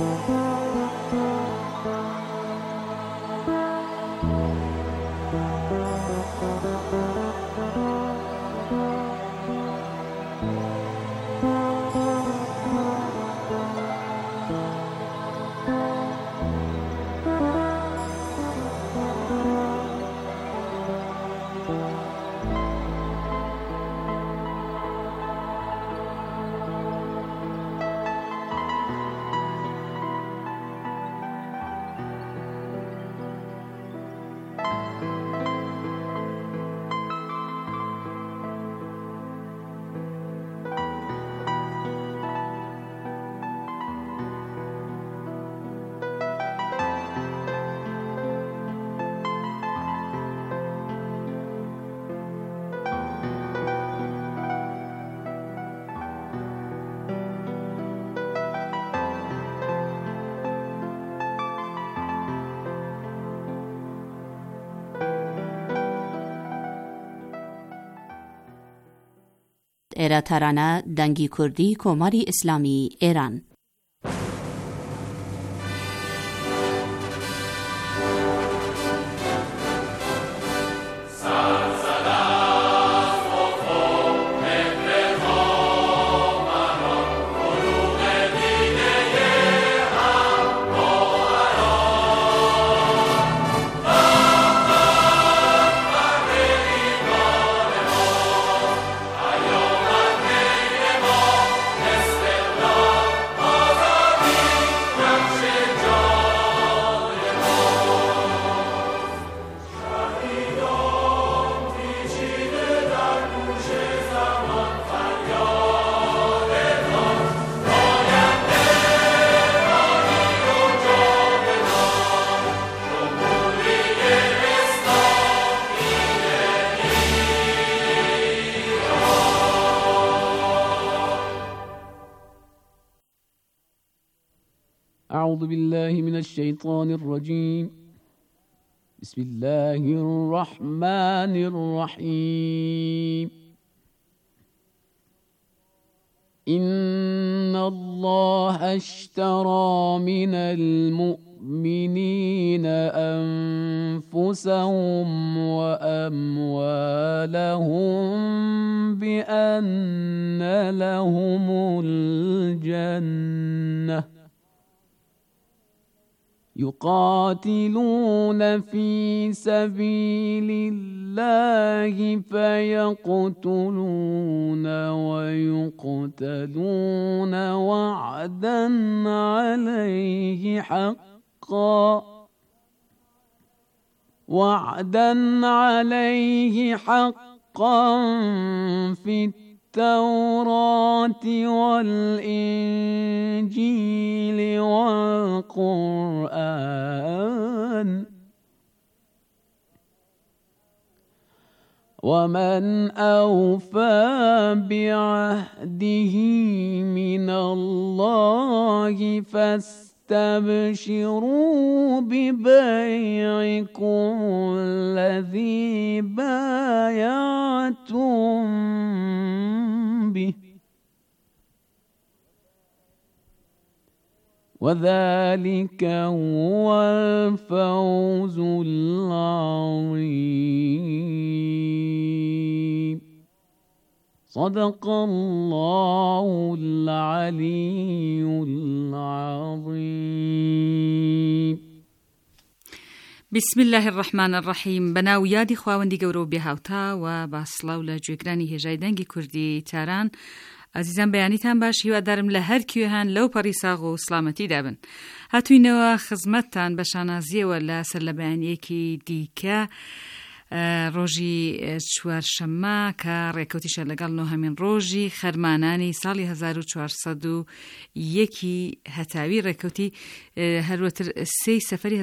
ایرا ترانه دنگی کردی کماری اسلامی ایران. أعوذ بالله من الشيطان الرجيم. بسم الله الرحمن الرحيم. إن الله اشترى من المؤمنين أنفسهم وأموالهم بأن لهم الجنة يقاتلون في سبيل الله فيقتلون ويقتلون وعدا عليه حقا في التوراة والإنجيل والقرآن ومن أوفى بعهده من الله فاستبشروا ببيعكم الذي بايعتم به وذلك هو الفوز العظيم. صدق الله العلي العظيم. بسم الله الرحمن الرحیم. بناو یادی خواوندی گەورە بێهاوتا و باسڵاو لە گوێگرانی هێژای دەنگی کوردی تاران. عزیزان بەیانیتان باش، هیوادارم لە هەر کوێهان لەو پەڕی ساغ و سڵامەتی دابن. هاتووینەوە خزمەتتان بە شانازیەوە لە سەر لە بەیانیەکی دیکە ڕۆژی چوارشەممە کە ڕێکەوتیشە لەگەڵ نۆهەمین ڕۆژی خەرمانانی ساڵی 1401 هەتاوی ڕێکەوتی هەروەتر 3 سەفەری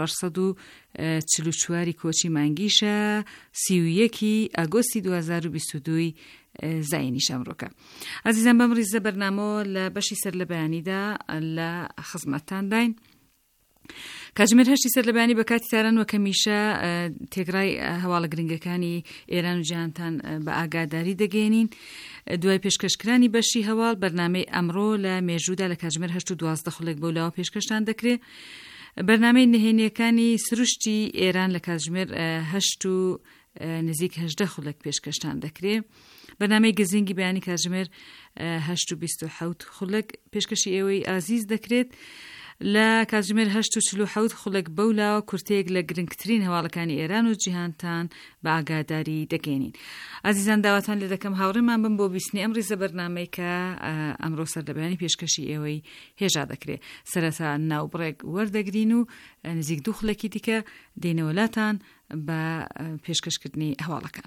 1444 کۆچی مانگیشە 31 ئاگۆستی 2022 زاینی شەمڕۆکە. عزیزان بەم ڕیزە بەرنامە لە بەشی سەر لە بەیانیدا لە خزمەتتان داین کاتژمێر هەشتی سەر لە بەیانی بە کاتی تاران وە کەمیشە تێگڕای هەواڵە گرنگەکانی ئێران و جیهانتان بە ئاگاداری دەگەێنین. دوای پێشکەشکرانی بەشی هەواڵ بەرنامەی ئەمڕۆ لە مێژوودا لە کاتژمێر 8:12 خولێک بەولاوە پێشکەشتان دەکرێت. بەرنامەی نهێنیەکانی سروشتی ئێران لە کاتژمێر 8 و نزیک 18 خولێک پێشکەشتان دەکرێت. بەرنامەی گزینگی بەیانی کاتژمێر 8:27 خولێک پێشکەشی ئێوەی ئازیز دەکرێت. لە کاتژمێر 8:47 خولێک بەولاوە کورتەیەک لە گرنگترین هەواڵەکانی ئێران و جیهانتان بە ئاگاداری دەگەێنین. ئازیزان داواتان لێ دەکەم هاوڕێمان بن بۆ بیستنی ئەم ڕیزە بەرنامەی کە ئەمڕۆ سەر لە بەیانی پێشکەشی ئێوەی هێژا دەکرێت. سەرەتا ناوبڕێک وەردەگرین و نزیک 2 خولێکی دیکە دێنەوەلاتان بە پێشکەشکردنی هەواڵەکان.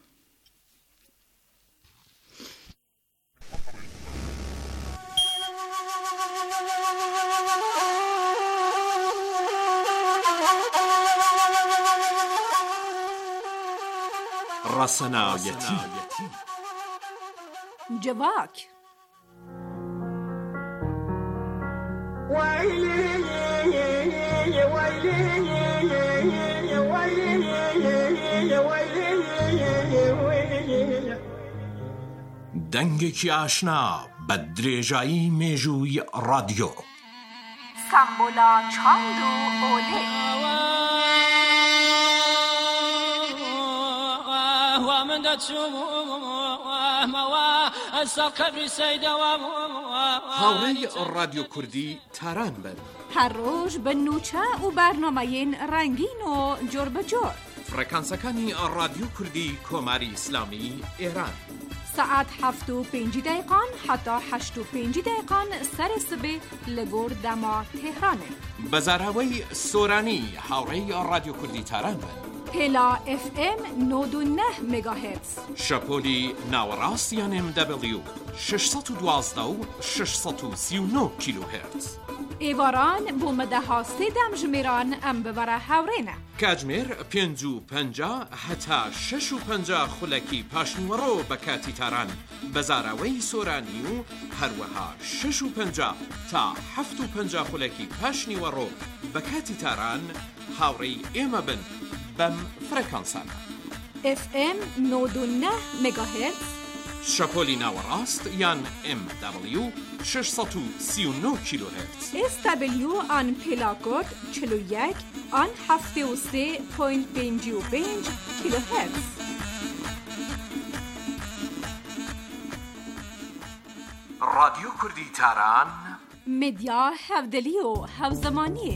ڕەسەناویەتی جواک دەنگێکی ئاشنا بە درێژایی مێژووی ڕادیۆ سامبۆلا چاند و ئۆلێ هاوڕێی ڕادیۆ کوردی تاران بن. هەر ڕۆژ بە نوچە و بەرنامەیەن ڕەنگین و جۆر بەجۆر. فرەکانسەکانی ڕادیۆ کوردی کۆماری ئیسلامی ئێران سعات 7:05 حتا 8:05 سەر سبێ لە گۆر دەما تێهرانێ. بەزاراوەی سۆرانی هاوڕێی ڕادیۆ کوردی تاران بن. هێلا FM 99 مگاهرتز. شەپۆلی ناوەڕاست یان MW 612 و 639 کیلوهرتز. ئێواران بۆ مەدەها سێدەم ژمێران ئەم ببەرە هاوڕێنە. کاتژمێر 5:50 هەتا 6:50 خولەکی پاشنیوەڕۆ بە کاتی تاران بەزاراوەی سۆرانی و هەروەها 6:50 تا 7:50 خولەکی پاشنیوەڕۆ بە کاتی تاران هاوڕێی ئێمە بن بەم فرەکانسانە. FM 99 مگاهرتز. شەپۆلی ناوەڕاست یان MW 639 کیلوهرتز. SW آن پلاکۆد 41 آن 73.55 کیلوهرتز. رادیۆ کوردی تاران مدیا هەودەلی و هەوزەمانیە.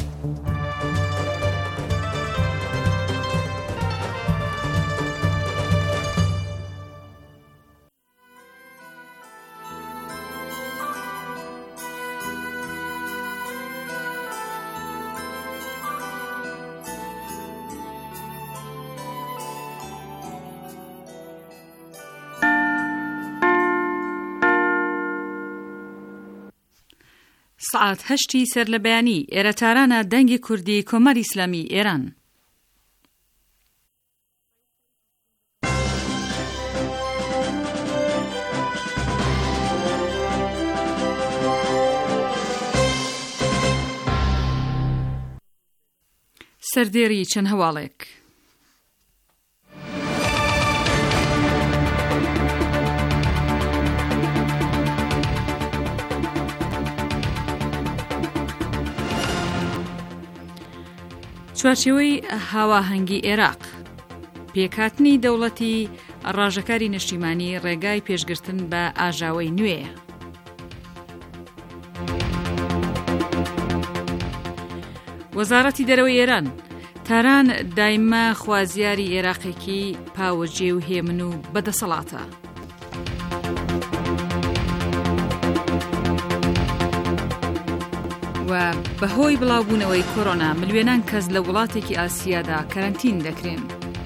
سعات 8 سەر لە بەیانی ئێرە تارانە دەنگی کوردی کۆماری ئیسلامی ئێران. سەردێری چەند هەواڵێک. چوارچێوەی هاواهەنگی عێراق، پێکهاتنی دەوڵەتی ڕاژەکاری نیشتیمانی ڕێگای پێشگرتن بە ئاژاوەی نوێیە. وەزارەتی دەرەوەی ئێران، تاران دایما خوازیاری عێراقێکی پاوەجێ و هێمن و بەدەسەڵاتە. و بەهۆی بڵاوبوونەوەی کۆرۆنا ملیۆنان کەس لە وڵاتێکی ئاسیادا کەرەنتین دەکرێن.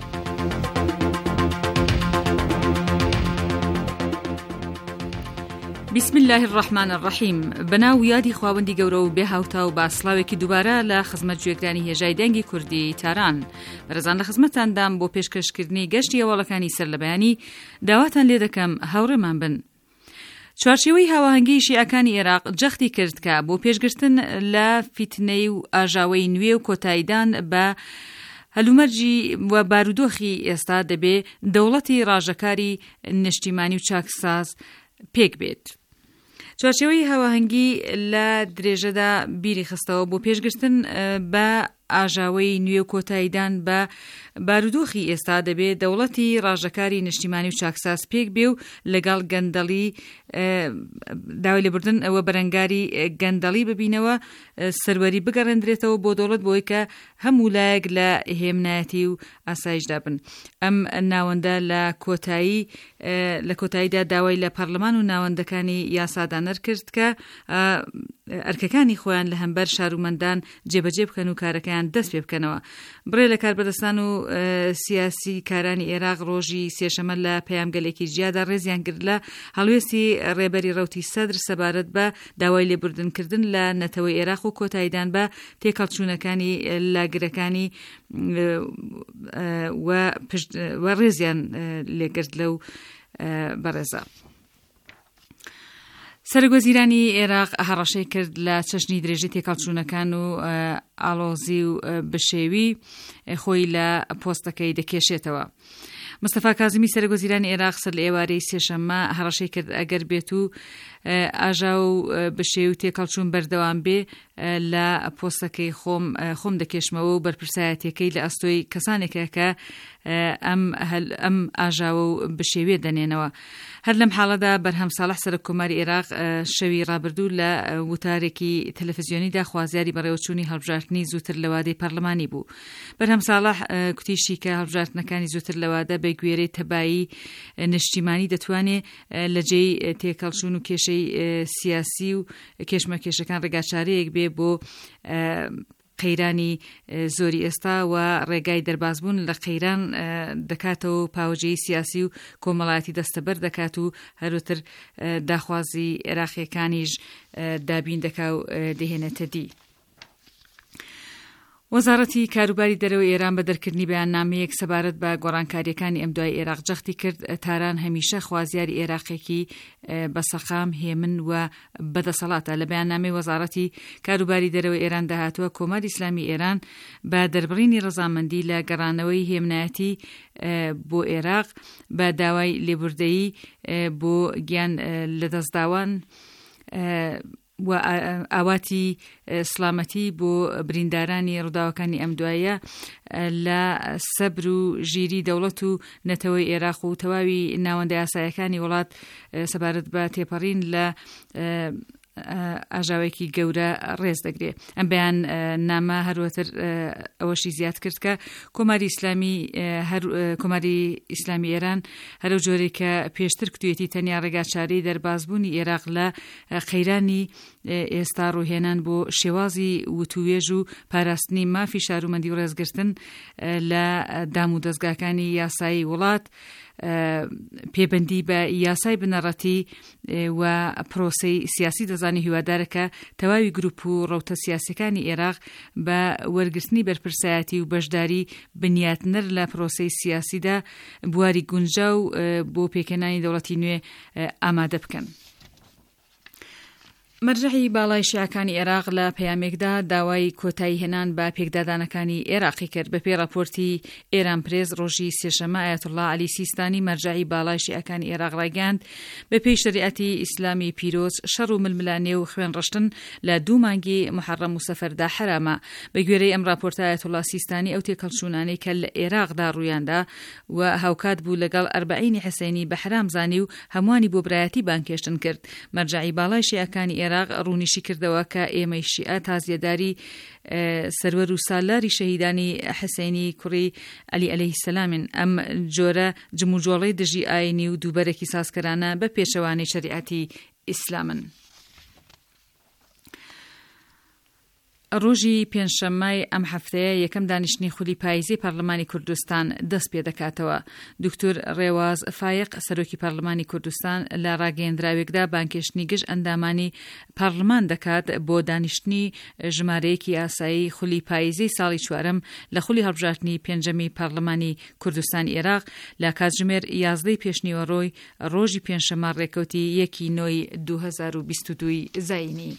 بسم الله الرحمن الرحیم. بەناو یادی خواوەندی گەورە و بێهاوتا و باسڵاوێکی دووبارە لە خزمەت گوێگرانی هێژای دەنگی کوردی تاران بەرەزان لە خزمەتاندام بۆ پێشکەشکردنی گەشتی هەواڵەکانی سەر لە بەیانی داواتان لێ دەکەم هاوڕێمان بن. چوارچێوەی هاوهەنگی شیعەکانی عێراق جەختی کرد کە بۆ پێشگرتن لە فیتنەی و ئاژاوەی نوێ و کۆتاییدان بە هەلومەرجی و بارودۆخی ئێستا دەبێ دەوڵەتی ڕاژەکاری نیشتیمانی و چاکساز پێک بێت. چوارچێوەی هاوهەنگی لە درێژەدا بیری خستەوە بۆ پێشگرتن بە ئاژاوەی نوێ و کۆتاییدان بە بارودۆخی ئێستا دەبێت دەوڵەتی ڕاژەکاری نیشتیمانی و چاکساز پێک بێ و لەگەڵ گەندەڵی داوای لێبوردن ئەوە بەرەنگاری گەندەڵی ببینەوە سەروەری بگەڕێندرێتەوە بۆ دەوڵەت بۆی کە هەموو لایەک لە هێمنایەتی و ئاسایشدا بن. ئەم ناوەندە لە کۆتاییدا داوای لە پەرلەمان و ناوەندەکانی یاسادانەر کرد کە ئەرکەکانی خۆیان لە هەمبەر شارومەندان جێبەجێ بکەن و کارەکەیان دەست پێ بکەنەوە. بڕێ لە کاربەدەستان و سیاسی کارانی عێراق ڕۆژی سێشەمە لە پەیامگەلێکی جیادا ڕێزیان کرد لە هەڵوێستی ڕێبەری ڕەوتی سەدر سەبارەت بە داوای لێبوردنکردن لە نەتەوەی عێراق و کۆتاییدان بە تێکەڵچوونەکانی لاگرەکانی و ڕێزیان لێگرت لەو بەڕێزە. سەرگۆزیرانی عێراق هەڕەشەی کرد لە چەشنی درێژی تێکەڵچوونەکان و ئاڵۆزی و بشێوی خۆی لە پۆستەکەی دەکێشێتەوە. مستەفا کازمی سەرگۆزیرانی عێراق سەر لە ئێوارەی سێشەممە هەڕەشەی کرد ئەگەر بێت و ئاژا و بشێوی و تێکەڵچوون بەردەوام بێ لە پۆستەکەی خۆم دەکێشمەوە و بەرپرسایەتەکەی لە ئەستۆی کەسانێکە کە ئەم ئاژاوە و بشێویە دەنێنەوە. هەر لەم حاڵەدا بەرهەم ساڵح سەرۆک کۆماری عێراق شەوی ڕابردوو لە وتارێکی تەلەڤیزیۆنیدا خوازیاری بەڕێوەچوونی هەڵبژاردننی زووتر لە وادەی پەرلەمانی بوو. بەرهەم ساڵح کوتیشی کە هەڵبژاردنەکانی زووتر لە وادە بە گوێرەی تەبایی نیشتیمانی دەتوانێت لە جێی تێکەڵچوون و کێشەی سیاسی و کێشمەکێشەکان ڕێگاچارەیەک بێ بۆ قەیرانی زۆری ئێستا و ڕێگای دەربازبوون لە قەیران دەکاتەوە پاوەجەی سیاسی و کۆمەڵایەتی دەستەبەر دەکات و هەروەتر داخوازی عێراقیەکانیش دابین دەکا و دەهێنێتە دی. وەزارەتی کاروباری دەرەوەی ئێران بە دەرکردنی بەیاننامەیەک سەبارەت بە گۆڕانکاریەکانی ئەم دوای عێراق جەختی کرد تاران هەمیشە خوازیاری عێراقێکی بەسەقام هێمن و بەدەسەڵاتە. لە بەیاننامەی وەزارەتی کاروباری دەرەوەی ئێران داهاتووە کۆماری ئیسلامی ئێران بە دەربڕینی ڕەزامەندی لە گەڕانەوەی هێمنایەتی بۆ عێراق بە داوای لێبوردەیی بۆ گیان لەدەستداوان و ئاواتی سلامەتی بۆ بریندارانی ڕووداوەکانی ئەم دوایە لە سەبر و ژیری دەوڵەت و نەتەوەی عێراق و تەواوی ناوەندە یاسایەکانی وڵات سەبارەت بە تێپەڕین لە ئاژاوێکی گەورە ڕێز دەگرێت. ئەم بەیان نامە هەروەتر ئەوەشی زیاد کرد کە کۆماری ئیسلامی ئێران هەرو جۆرێک کە پێشتر کتوێتی تەنیا ڕێگاچارەی دەربازبوونی عێراق لە قەیرانی ئێستا ڕووهێنان بۆ شێوازی وتوێژ و پاراستنی مافی شارومەندی و ڕێزگرتن لە دام و دەستگاکانی یاسایی وڵات پێبەندی بە یاسای بنەڕەتی و پرۆسەی سیاسی دەزانی هیوادارەکە تەواوی گروپ و ڕەوتە سیاسەکانی عێراق بە وەرگرتنی بەرپرسایەتی و بەشداری بنیاتنەر لە پرۆسەی سیاسیدا بواری گونجاو بۆ پێکەنانی دەوڵەتی نوێ ئامادە بکەن. مەرجەعی باڵای شیعەکانی عێراق لە پەیامێکدا داوای کۆتایی هێنان بە پێکدادانەکانی عێراقی کرد. بەپێی راپۆرتی ئێران پرێز ڕۆژی سێشەمە ئایەتوڵڵا عەلی سیستانی مەرجەعی باڵای شیعەکانی عێراق ڕایگەاند بەپێی شەریعەتی ئیسلامی پیرۆز شەڕ و ململانێ و خوێن ڕشتن لە 2 مانگی محەڕەم و سەفەردا حرامە. بە گوێرەی ئەم راپۆرتە ئایەتوڵڵا سیستانی ئەو تێکەڵچوونانەی کە لە عێراقدا ڕوویاندا و هاوکات بوو لەگەڵ ئەربعینی حسەینی بە حرام زانی و هەموانی بۆ برایەتی بانکێشتن کرد. مەرجەعی باڵای شیعەکانی عێراق ڕوونیشی کردەوە کە ئێمەی شیعە تازیەداری سەروەر و سالاری شەهیدانی حسەینی کوڕی عەلی عەلەیهی سەلامن. ئەم جۆرە جموجۆڵەی دژی ئاینی و دووبەرێکی سازکەرانە بە پێشەوانی شەریعەتی ئیسلامن. ڕۆژی پێنجشەممای ئەم هەفتەیە یەکەم دانیشتنی خولی پاییزی پارلەمانی کوردستان دەست پێ دەکاتەوە. دکتۆر ڕێواز فایق سەرۆکی پارلەمانی کوردستان لە ڕاگەیەندراوێکدا بانکێشتنی گشت ئەندامانی پارلەمان دەکات بۆ دانیشتنی ژمارەیەکی ئاسایی خولی پاییزی ساڵی چوارەم لە خولی هەڵبژاردننی پێنجەمی پارلەمانی کوردستانی عێراق لە کاتژمێر 11 پێشنیوەڕۆی ڕۆژی پێنجشەممە ڕێکەوتی 1/9/2022 زاینی.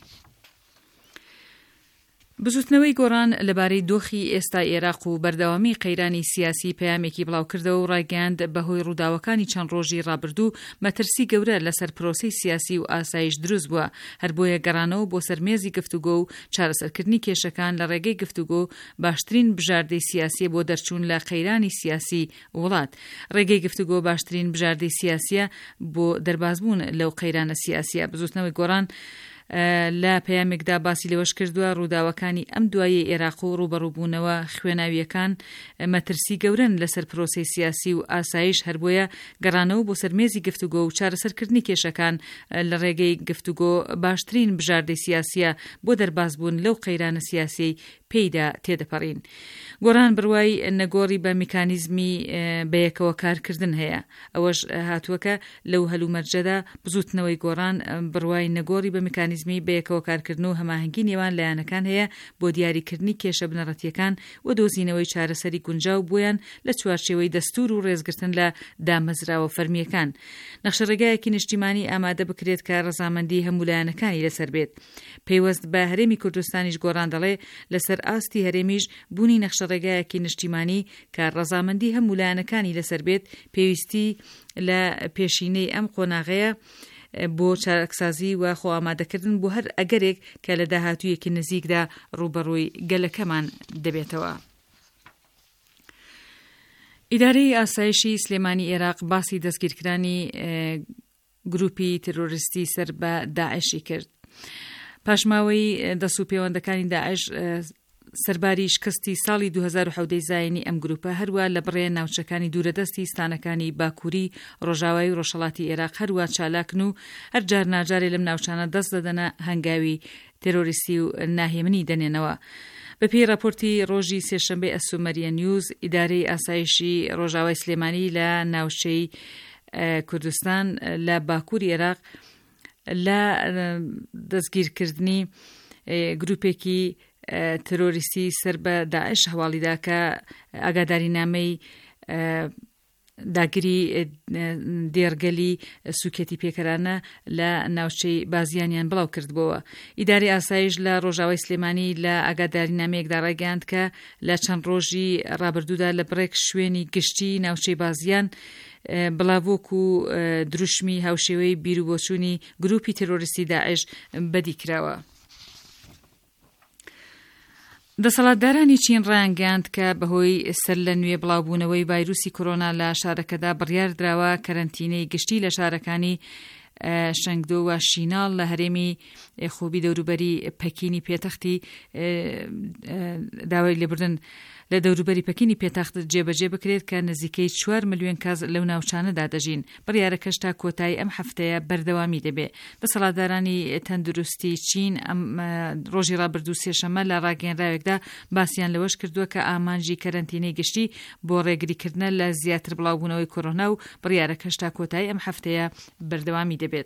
بزوتنەوەی گۆڕان لەبارەی دۆخی ئێستا عێراق و بەردەوامی قەیرانی سیاسی پەیامێکی بڵاو کردەوە و ڕایگەاند بەهۆی ڕووداوەکانی چەند ڕۆژی ڕابردوو مەترسی گەورە لەسەر پرۆسەی سیاسی و ئاسایش دروست بووە، هەر بۆیە گەڕانەوە بۆ سەرمێزی گفتوگۆ و چارەسەرکردنی کێشەکان لە ڕێگەی گفتوگۆ باشترین بژاردەی سیاسی بۆ دەرچوون لە قەیرانی سیاسی وڵات. ڕێگەی گفتوگۆ باشترین بژاردەی سیاسیە بۆ دەربازبوون لەو قەیرانە سیاسیە. بزوتنەوەی گۆڕان لە پەیامێکدا باسی لەوەش کردووە ڕووداوەکانی ئەم دوایە عێراق و ڕوبەڕووبوونەوە خوێناویەکان مەترسی گەورن لەسەر پرۆسەی سیاسی و ئاسایش، هەر بۆیە گەڕانەوە بۆ سەرمێزی گفتوگۆ و چارەسەرکردنی کێشەکان لە ڕێگەی گفتوگۆ باشترین بژاردەی سیاسیە بۆ دەربازبوون لەو قەیرانە سیاسی پێیدا تێدەپەڕین. گۆڕان بڕوای نەگۆڕی بە میکانیزمی بەیەکەوە کارکردن هەیە. ئەوەش هاتووەکە لەو هەلومەرجەدا بزوتنەوەی گۆڕان بڕوای نەگۆڕی بە میکانیزمی بەیەکەوە کارکردن و هەماهەنگی نێوان لایەنەکان هەیە بۆ دیاریکردنی کێشە بنەڕەتیەکان و دۆزینەوەی چارەسەری گونجاو بۆیان لە چوارچێوەی دەستور و ڕێزگرتن لە دامەزراوە فەرمیەکان. نەخشەڕێگایەکی نیشتیمانی ئامادە بکرێت کە ڕەزامەندی هەموو لایەنەکانی لەسەر بێت. پەیوەست بە هەرێمی کوردستانیش گۆڕان دەڵێ لەسەر ئاستی هەرێمیش بوونی نەخشەڕێگایەکی نیشتیمانی کە ڕەزامەندی هەموو لایەنەکانی لەسەر بێت پێویستی لە پێشینەی ئەم قۆناغەیە بۆ چارەسازی و خۆ ئامادەکردن بۆ هەر ئەگەرێک کە لە داهاتوویەکی نزیکدا ڕوبەڕووی گەلەکەمان دەبێتەوە. ئیدارەی ئاسایشی سلێمانی عێراق باسی دەستگیرکرانی گروپی تێرۆریستی سەر بە داعشی کرد. پاشماوەی دەست و پەیوەندەکانی داعش سەرباری شکستی ساڵی 2017 زاینی ئەم گروپە هەروە لە بڕێ ناوچەکانی دوورەدەستی ستانەکانی باکووری ڕۆژاوایی و ڕۆژهەڵاتی عێراق هەروە چالاکن و هەر جار ناجارێ لەم ناوچانە دەست دەدەنە هەنگاوی تێرۆریستی و ناهێمنی دەنێنەوە. بەپێی راپۆرتی ڕۆژی سێشەمبەی ئەسومەریە نیوز، ئیدارەی ئاسایشی ڕۆژاوای سلێمانی لە ناوچەی کوردستان لە باکووری عێراق لە دەستگیرکردنی گروپێکی ترۆریستی سەر بە داعش هەواڵیدا کە ئاگادارینامەی داگیری دێرگەلی سوکەتی پێکەرانە لە ناوچەی بازیانیان بڵاو کردبەوە. ئیداری ئاسایش لە ڕۆژاوای سلێمانی لە ئاگادارینامەیەکدا ڕایگەاند کە لە چەند ڕۆژی ڕابردوودا لە بڕێک شوێنی گشتی ناوچەی بازیان بڵاوۆک و دروشمی هاوشێوەی بیرروبۆچوونی گروپی تێرۆریستی داعش بەدی کراوە. دەسەڵاتدارانی چین ڕایانگەاند کە بەهۆی سەر لە نوێ بڵاوبوونەوەی ڤایرۆسی کۆرۆنا لە شارەکەدا بڕیار دراوە کەرەنتینەی گشتی لە شارەکانی شەنگدۆ و شیناڵ لە هەرێمی خۆبی دەوروبەری پەکینی پێتەختی داوای لێبوردن لە دەوروبەری پەکینی پێتەخت جێبەجێ بکرێت کە نزیکەی 4 ملیۆن کەس لەو ناوچانەدا دەژین. بڕیارەکەش تا کۆتایی ئەم هەفتەیە بەردەوامی دەبێت. دەسەڵاتدارانی تەندروستی چین ڕۆژی ڕابردوو سێشەمە لە ڕاگەیەنراوێکدا باسییان لەوەش کردووە کە ئامانجی کەرەنتینەی گشتی بۆ ڕێگریکردنە لە زیاتر بڵاوبوونەوەی کۆرۆنا و بڕیارەکەش تا کۆتایی ئەم هەفتەیە بەردەوامی دەبێت.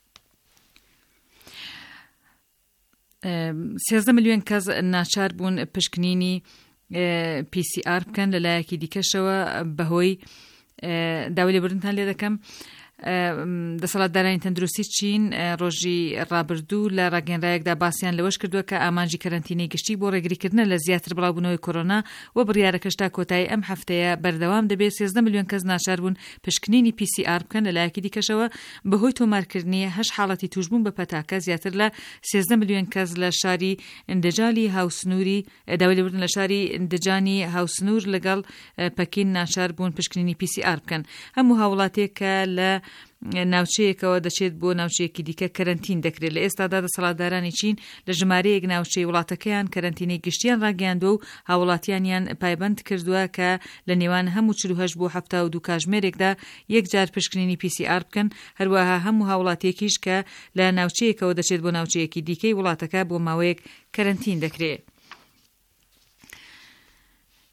13 ملیۆن کەس ناچار بوون پشکنینی PCR بکەن لەلایەکی دیکەشەوە بەهۆی داوای لێبوردنتان لێ دەکەم. دەسەڵاتدارانی تەندروستی چین ڕۆژی ڕابردوو لە ڕاگەیەنراوێکدا باسییان لەوەش کردووە کە ئامانجی کەرەنتینەی گشتی بۆ ڕێگریکردنە لە زیاتر بڵاوبوونەوەی کۆرۆنا و بڕیارەکەش تا کۆتایی ئەم هەفتەیە بەردەوام دەبێت. 13 ملیۆن کەس ناچار بوون پشکنینی PCR بکەن لەلایەکی دیکەشەوە بەهۆی تۆمارکردنی 8 حاڵەتی توشبوون بە پەتاکە. زیاتر لە 13 ملیۆن کەس لە شاری ئندەجالی هاوسنووری داوای لێبوردن لە شاری ئندەجانی هاوسنوور لەگەڵ پەکین ناچار بوون پشکنینی PCR بکەن. هەموو هاوڵاتێک کە لە ناوچەیەکەوە دەچێت بۆ ناوچەیەکی دیکە کەرەنتین دەکرێت. لە ئێستادا دەسەڵاتدارانی چین لە ژمارەیەک ناوچەی وڵاتەکەیان کەرەنتینەی گشتیان ڕاگەیاندووە و هاوڵاتیانیان پایبەند کردووە کە لە نێوان هەموو 48 بۆ 72 کاتژمێرێکدا یەکجار پشکنینی PCR بکەن. هەروەها هەموو هاوڵاتێکیش کە لە ناوچەیەکەوە دەچێت بۆ ناوچەیەکی دیکەی وڵاتەکە بۆ ماوەیەک کەرەنتین دەکرێت.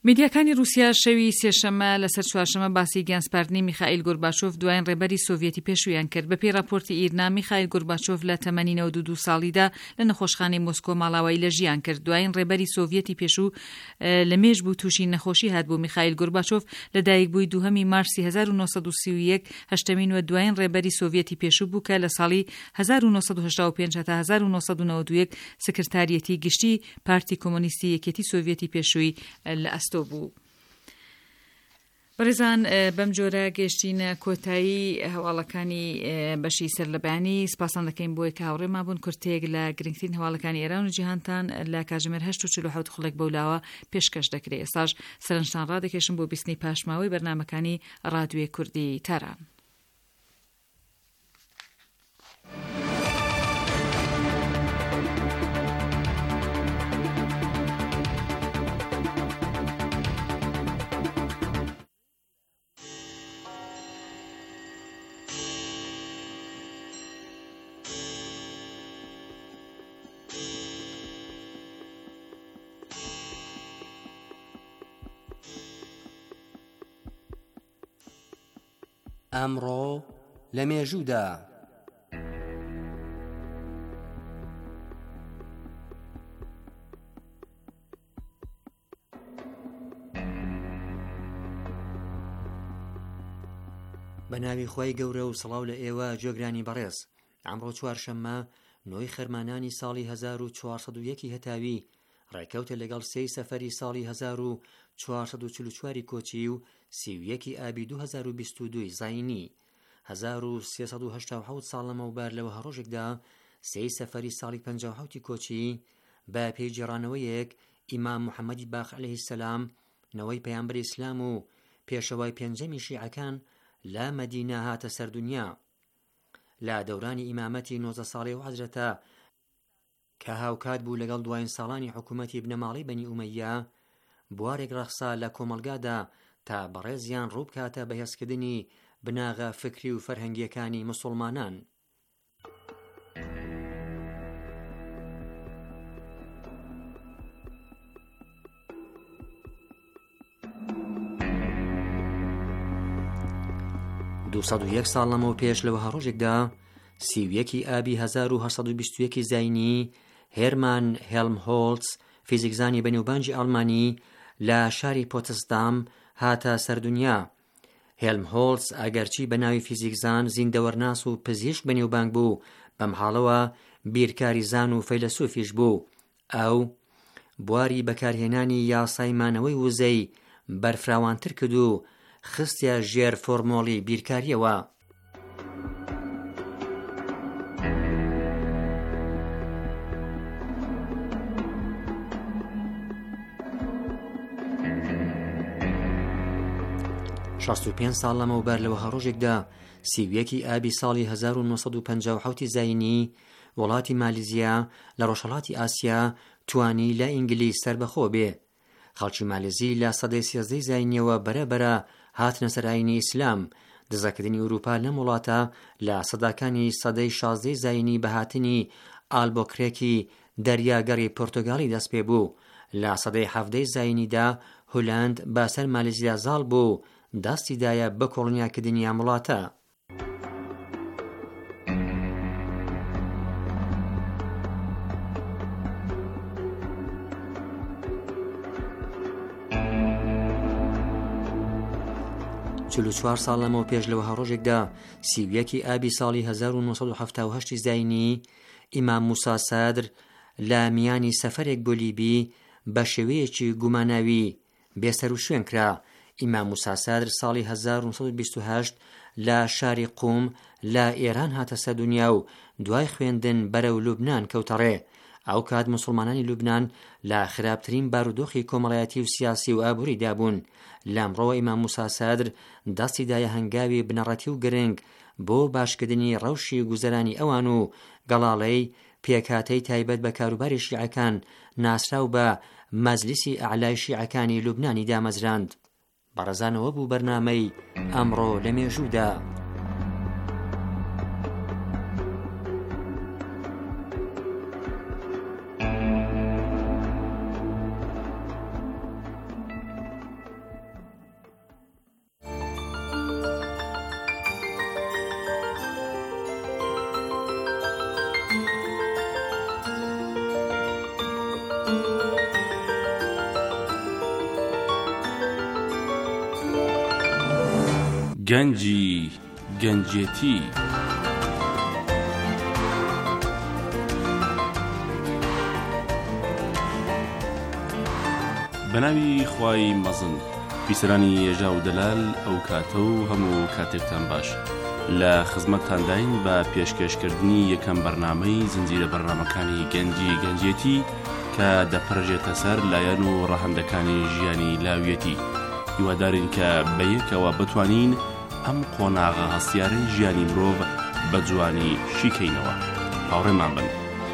میدیاکانی رووسیا شەوی سێشەممە لەسەر چوارشەمە باسی گیانسپاردنی میخائیل گۆرباچۆف دوایین ڕێبەری سۆڤیەتی پێشوویان کرد. بەپێی راپۆرتی ئیرنا میخائیل گۆرباچۆف لە تەمەنی 92 ساڵیدا لە نەخۆشخانەی مۆسکۆ ماڵاوایی لە ژیان کرد. دوایین ڕێبەری سۆڤیەتی پێشوو لە مێژ بوو تووشی نەخۆشی هاتبوو. میخائیل گۆرباچۆف لە دایکبووی 2 مارسی 1931 هەشتمین و دوایین ڕێبەری سۆڤیەتی پێشوو بوو کە لە ساڵی 1985 تا 1991 سکرتاریەتی گشتی پارتی کۆمۆنیستی یەکێتی سۆڤیەتی پێشووی لە ئەستۆ بوو. بەڕێزان بەم جۆرە گەشتینە کۆتایی هەواڵەکانی بەشی سەرلەبانی سپاسان دەکەین بۆی کە هاوڕێما بوون. کورتێک لە گرنگترین هەواڵەکانی ئێران و جیهانتان لە کاتژمێر 8:47 خولێک بەولاوە پێشکەش دەکرێت. ئێستاش سەرنجتان ڕادەکێشم بۆ بیستنی پاشماوەی بەرنامەکانی ڕادیۆی کوردی تاران. ئەمڕۆ لە مێژوودا بە ناوی خۆی گەورە و سڵاو لە ئێوە جۆگرانی بەڕێز. ئەمڕۆ چوارشەممە 9 خەرمانانی ساڵی 1401 هەتاوی ڕێکەوتە لەگەڵ 3 سەفەری ساڵی 1444 کۆچی و 31 ئابی 2022 زاینی. 1387 ساڵ لەمەوبار لەوە هەڕۆژێکدا 3 سەفەری ساڵی 57 کۆچی بە پێیجێڕانەوەیەک ئیمام محەممەدی باقر عەلەیهی السەلام نەوەی پەیامبەری ئیسلام و پێشەوای پێنجەمی شیعەکان لە مەدینە هاتە سەردونیا. لە دەورانی ئیمامەتی 19 ساڵی و حەزرەتە کە هاوکات بوو لەگەڵ دوایین ساڵانی حکوومەتی بنەماڵی بەنی ئومەیە بوارێک ڕەخسا لە کۆمەلگادا تا بەڕێزیان ڕووبکاتە بەهێزکردنی بناغە فکری و فەرهەنگیەکانی موسڵمانان. دووسەد و یەک ساڵ لەمەوە پێش لەوە هەڕۆژێکدا 31 ئابی 1921 زاینی هێرمان هێلمهۆڵتز فیزیکزانی بەنێوبانجی ئەڵمانی لە شاری پۆتسدام هاتە سەردونیا. هێلمهۆڵتز ئەگەرچی بە ناوی فیزیکزان زیندەوەرناس و پزیشک بەنێوبانگ بوو، بەم حاڵەوە بیرکاری زان و فەیلسوفیش بوو. ئەو بواری بەکارهێنانی یاسای مانەوەی وزەی بەرفراوانتر کرد و خستیا ژێر فۆرمۆڵی بیرکاریەوە. شەست و پێنج ساڵ لەمەوبەر لەوە هەڕۆژێکدا 31 ئابی ساڵی 1957 زاینی وڵاتی مالیزیا لە ڕۆژهەڵاتی ئاسیا توانی لە ئینگلیز سەربەخۆ بێ. خەڵکی مالیزی لە سەدەی 13 زاینیەوە بەرەبەرە هاتنە سەر ئاینی ئیسلام. دەزەکردنی ئوروپا لەم وڵاتە لە سەداکانی سەدەی 16 زاینی بەهاتنی ئالبۆکرێکی دەریاگەڕی پۆرتۆگاڵی دەست پێ بوو. لە سەدەی 17 زاینیدا هۆلاند بەسەر مالیزیا زاڵ بوو دەستیدایە بە کۆڵنیاکردنی ئەم وڵاتە. چلو چوار ساڵ لەمەوە پێش لەوە هەڕۆژێکدا 31 ئابی ساڵی 1978 زاینی ئیمام موسا سادر لە میانی سەفەرێک بۆ لیبی بە شێوەیەکی گوماناوی بێسەر و شوێن کرا. ئیمام موسا سادر ساڵی 1928 لە شاری قوم لە ئێران هاتە سەردونیا و دوای خوێندن بەرەو لوبنان کەوتەڕێ. ئەو کات موسڵمانانی لوبنان لە خراپترین بارودۆخی کۆمەڵایەتی و سیاسی و ئابووریدا بوون. لەمڕۆوە ئیمام موسا سادر دەستیدایە هەنگاوی بنەڕەتی و گرنگ بۆ باشکردنی ڕەوشی گوزەرانی ئەوان و گەڵاڵەی پێکاتەی تایبەت بە کاروباری شیعەکان ناسراو بە مەجلیسی ئەعلای شیعەکانی لوبنانی دامەزراند. بەڕێزانەوە بوو بەرنامەی ئەمڕۆ لە مێژوودا. گەنجی گەنجێتی. بەناوی خوای مەزن، بیسەرانی هێژا و دەلال، ئەو کاتە و هەموو کاتێکتان باش. لە خزمەتتانداین بە پێشکەشکردنی یەکەم بەرنامەی زنجیرە بەرنامەکانی گەنجی گەنجێتی کە دەپڕژێتە سەر لایەن و ڕەهەندەکانی ژیانی لاویەتی. هیوادارین کە بەیەکەوە بتوانین ئەم قۆناغە هەستیارەی ژیانی مرۆڤ بە جوانی شیکەینەوە. هاوڕێمان بن.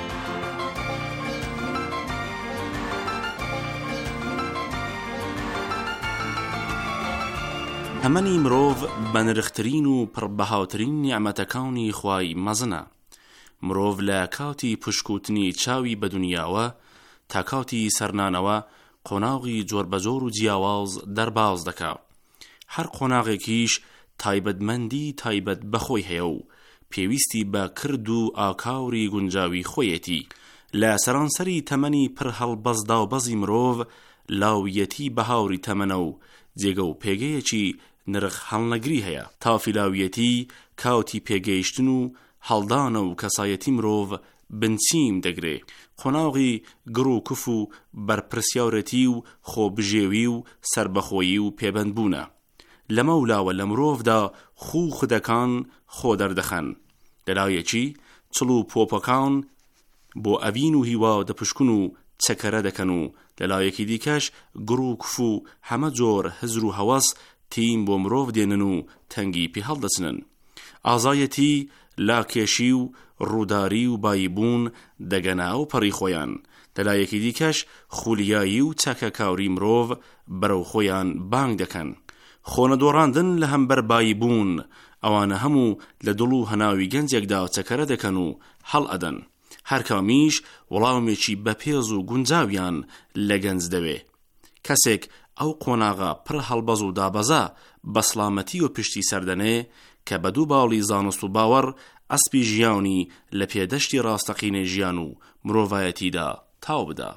هەمەنی مرۆڤ بە نرخترین و پڕبەهاوترین نیعمەتەکانی خوای مەزنە. مرۆڤ لە کاتی پشکوتنی چاوی بە دنیاوە تا کاتی سەرنانەوە قۆناغی جۆربەجۆر و جیاواز دەرباز دەکا. هەر قۆناغێکیش تایبەتمەندی تایبەت بەخۆی هەیە و پێویستی بە کرد و ئاکاوری گونجاوی خۆیەتی. لە سەرانسەری تەمەنی پڕ هەڵبەزدا و بەزی مرۆڤ لاویەتی بەهاوری تەمەنە و جێگە و پێگەیەکی نرخ هەڵنەگری هەیە. تافیلاویەتی کاوتی پێگەیشتن و هەڵدانە و کەسایەتی مرۆڤ بنچیم دەگرێ. قۆناغی گڕ و کف و بەرپرسیاورەتی و خۆبژێوی و سربەخۆیی و پێبەندبوونە. لەمە ولاوە لە مرۆڤدا خوو خودەکان خۆ دەردەخەن. لەلایەکی چڵ و پۆپەکان بۆ ئەڤین و هیوا دەپشکن و چەکەرە دەکەن و لەلایەکی دیکەش گڕ و کف و هەمە جۆر هزر و هەوەس تیم بۆ مرۆڤ دێنن و تەنگی پێ هەڵدەچنن. ئازایەتی لاکێشی و ڕووداری و باییبوون دەگەنا و پەڕی خۆیان. لەلایەکی دیکەش خولیایی و چاکەکاوری مرۆڤ بەرەو خۆیان بانگ دەکەن. خۆنە دۆڕاندن لە هەمبەر باییبوون ئەوانە هەموو لە دڵ و هەناوی گەنجێکدا چەکەرە دەکەن و هەڵ ئەدەن. هەرکامیش وەڵامێکی بەپێز و گونجاویان لە گەنج دەوێ. کەسێک ئەو قۆناغا پڕ هەڵبەز و دابەزا بە سڵامەتی و پشتی سەردەنێ کە بە دوو باڵی زانست و باوەڕ ئەسپی ژیانی لە پێدەشتی ڕاستەقینەی ژیان و مرۆڤایەتیدا تاو بدا.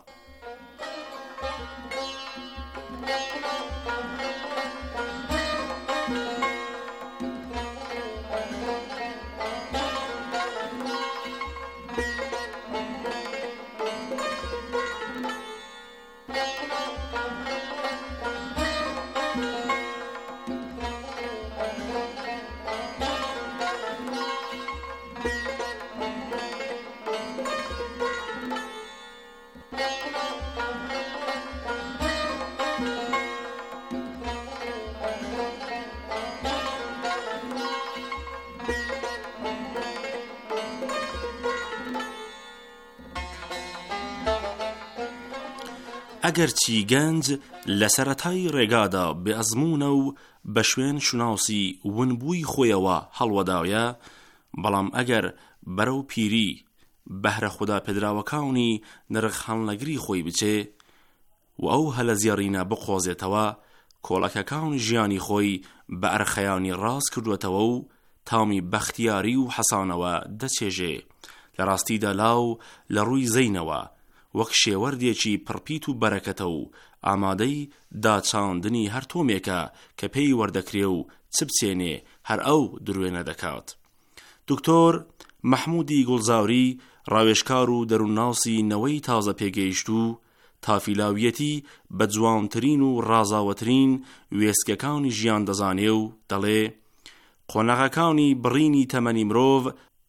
ئەگەرچی گەنج لە سەرەتای ڕێگادا بێ ئەزموونە و بە شوێن شوناسی ونبووی خۆیەوە هەڵوەداویە، بەڵام ئەگەر بەرەو پیری بەهرە خوددا پێدراوەکانی نرخ هەڵنەگری خۆی بچێ و ئەو هەلە زیێڕینە بقۆزێتەوە، کۆڵەکەکانی ژیانی خۆی بە ئەرخەیانی ڕاست کردوێتەوە و تامی بەختیاری و حەسانەوە دەچێژێ. لە ڕاستیدا لاو لە ڕووی زەینەوە وەک شێوەردێکی پڕپیت و بەرەکەتە و ئامادەی داچاندنی هەر تۆمێکە کە پێی وەردەکرێ و چ بچێنێ هەر ئەو دروێنە دەکات. دکتۆر مەحموودی گوڵزاوری ڕاوێژکار و دەروونناسی نەوەی تازە پێگەیشت و تافیلاویەتی بە جوانترین و ڕازاوەترین وێستگەکانی ژیان دەزانێ و دەڵێ قۆناغەکانی بڕینی تەمەنی مرۆڤ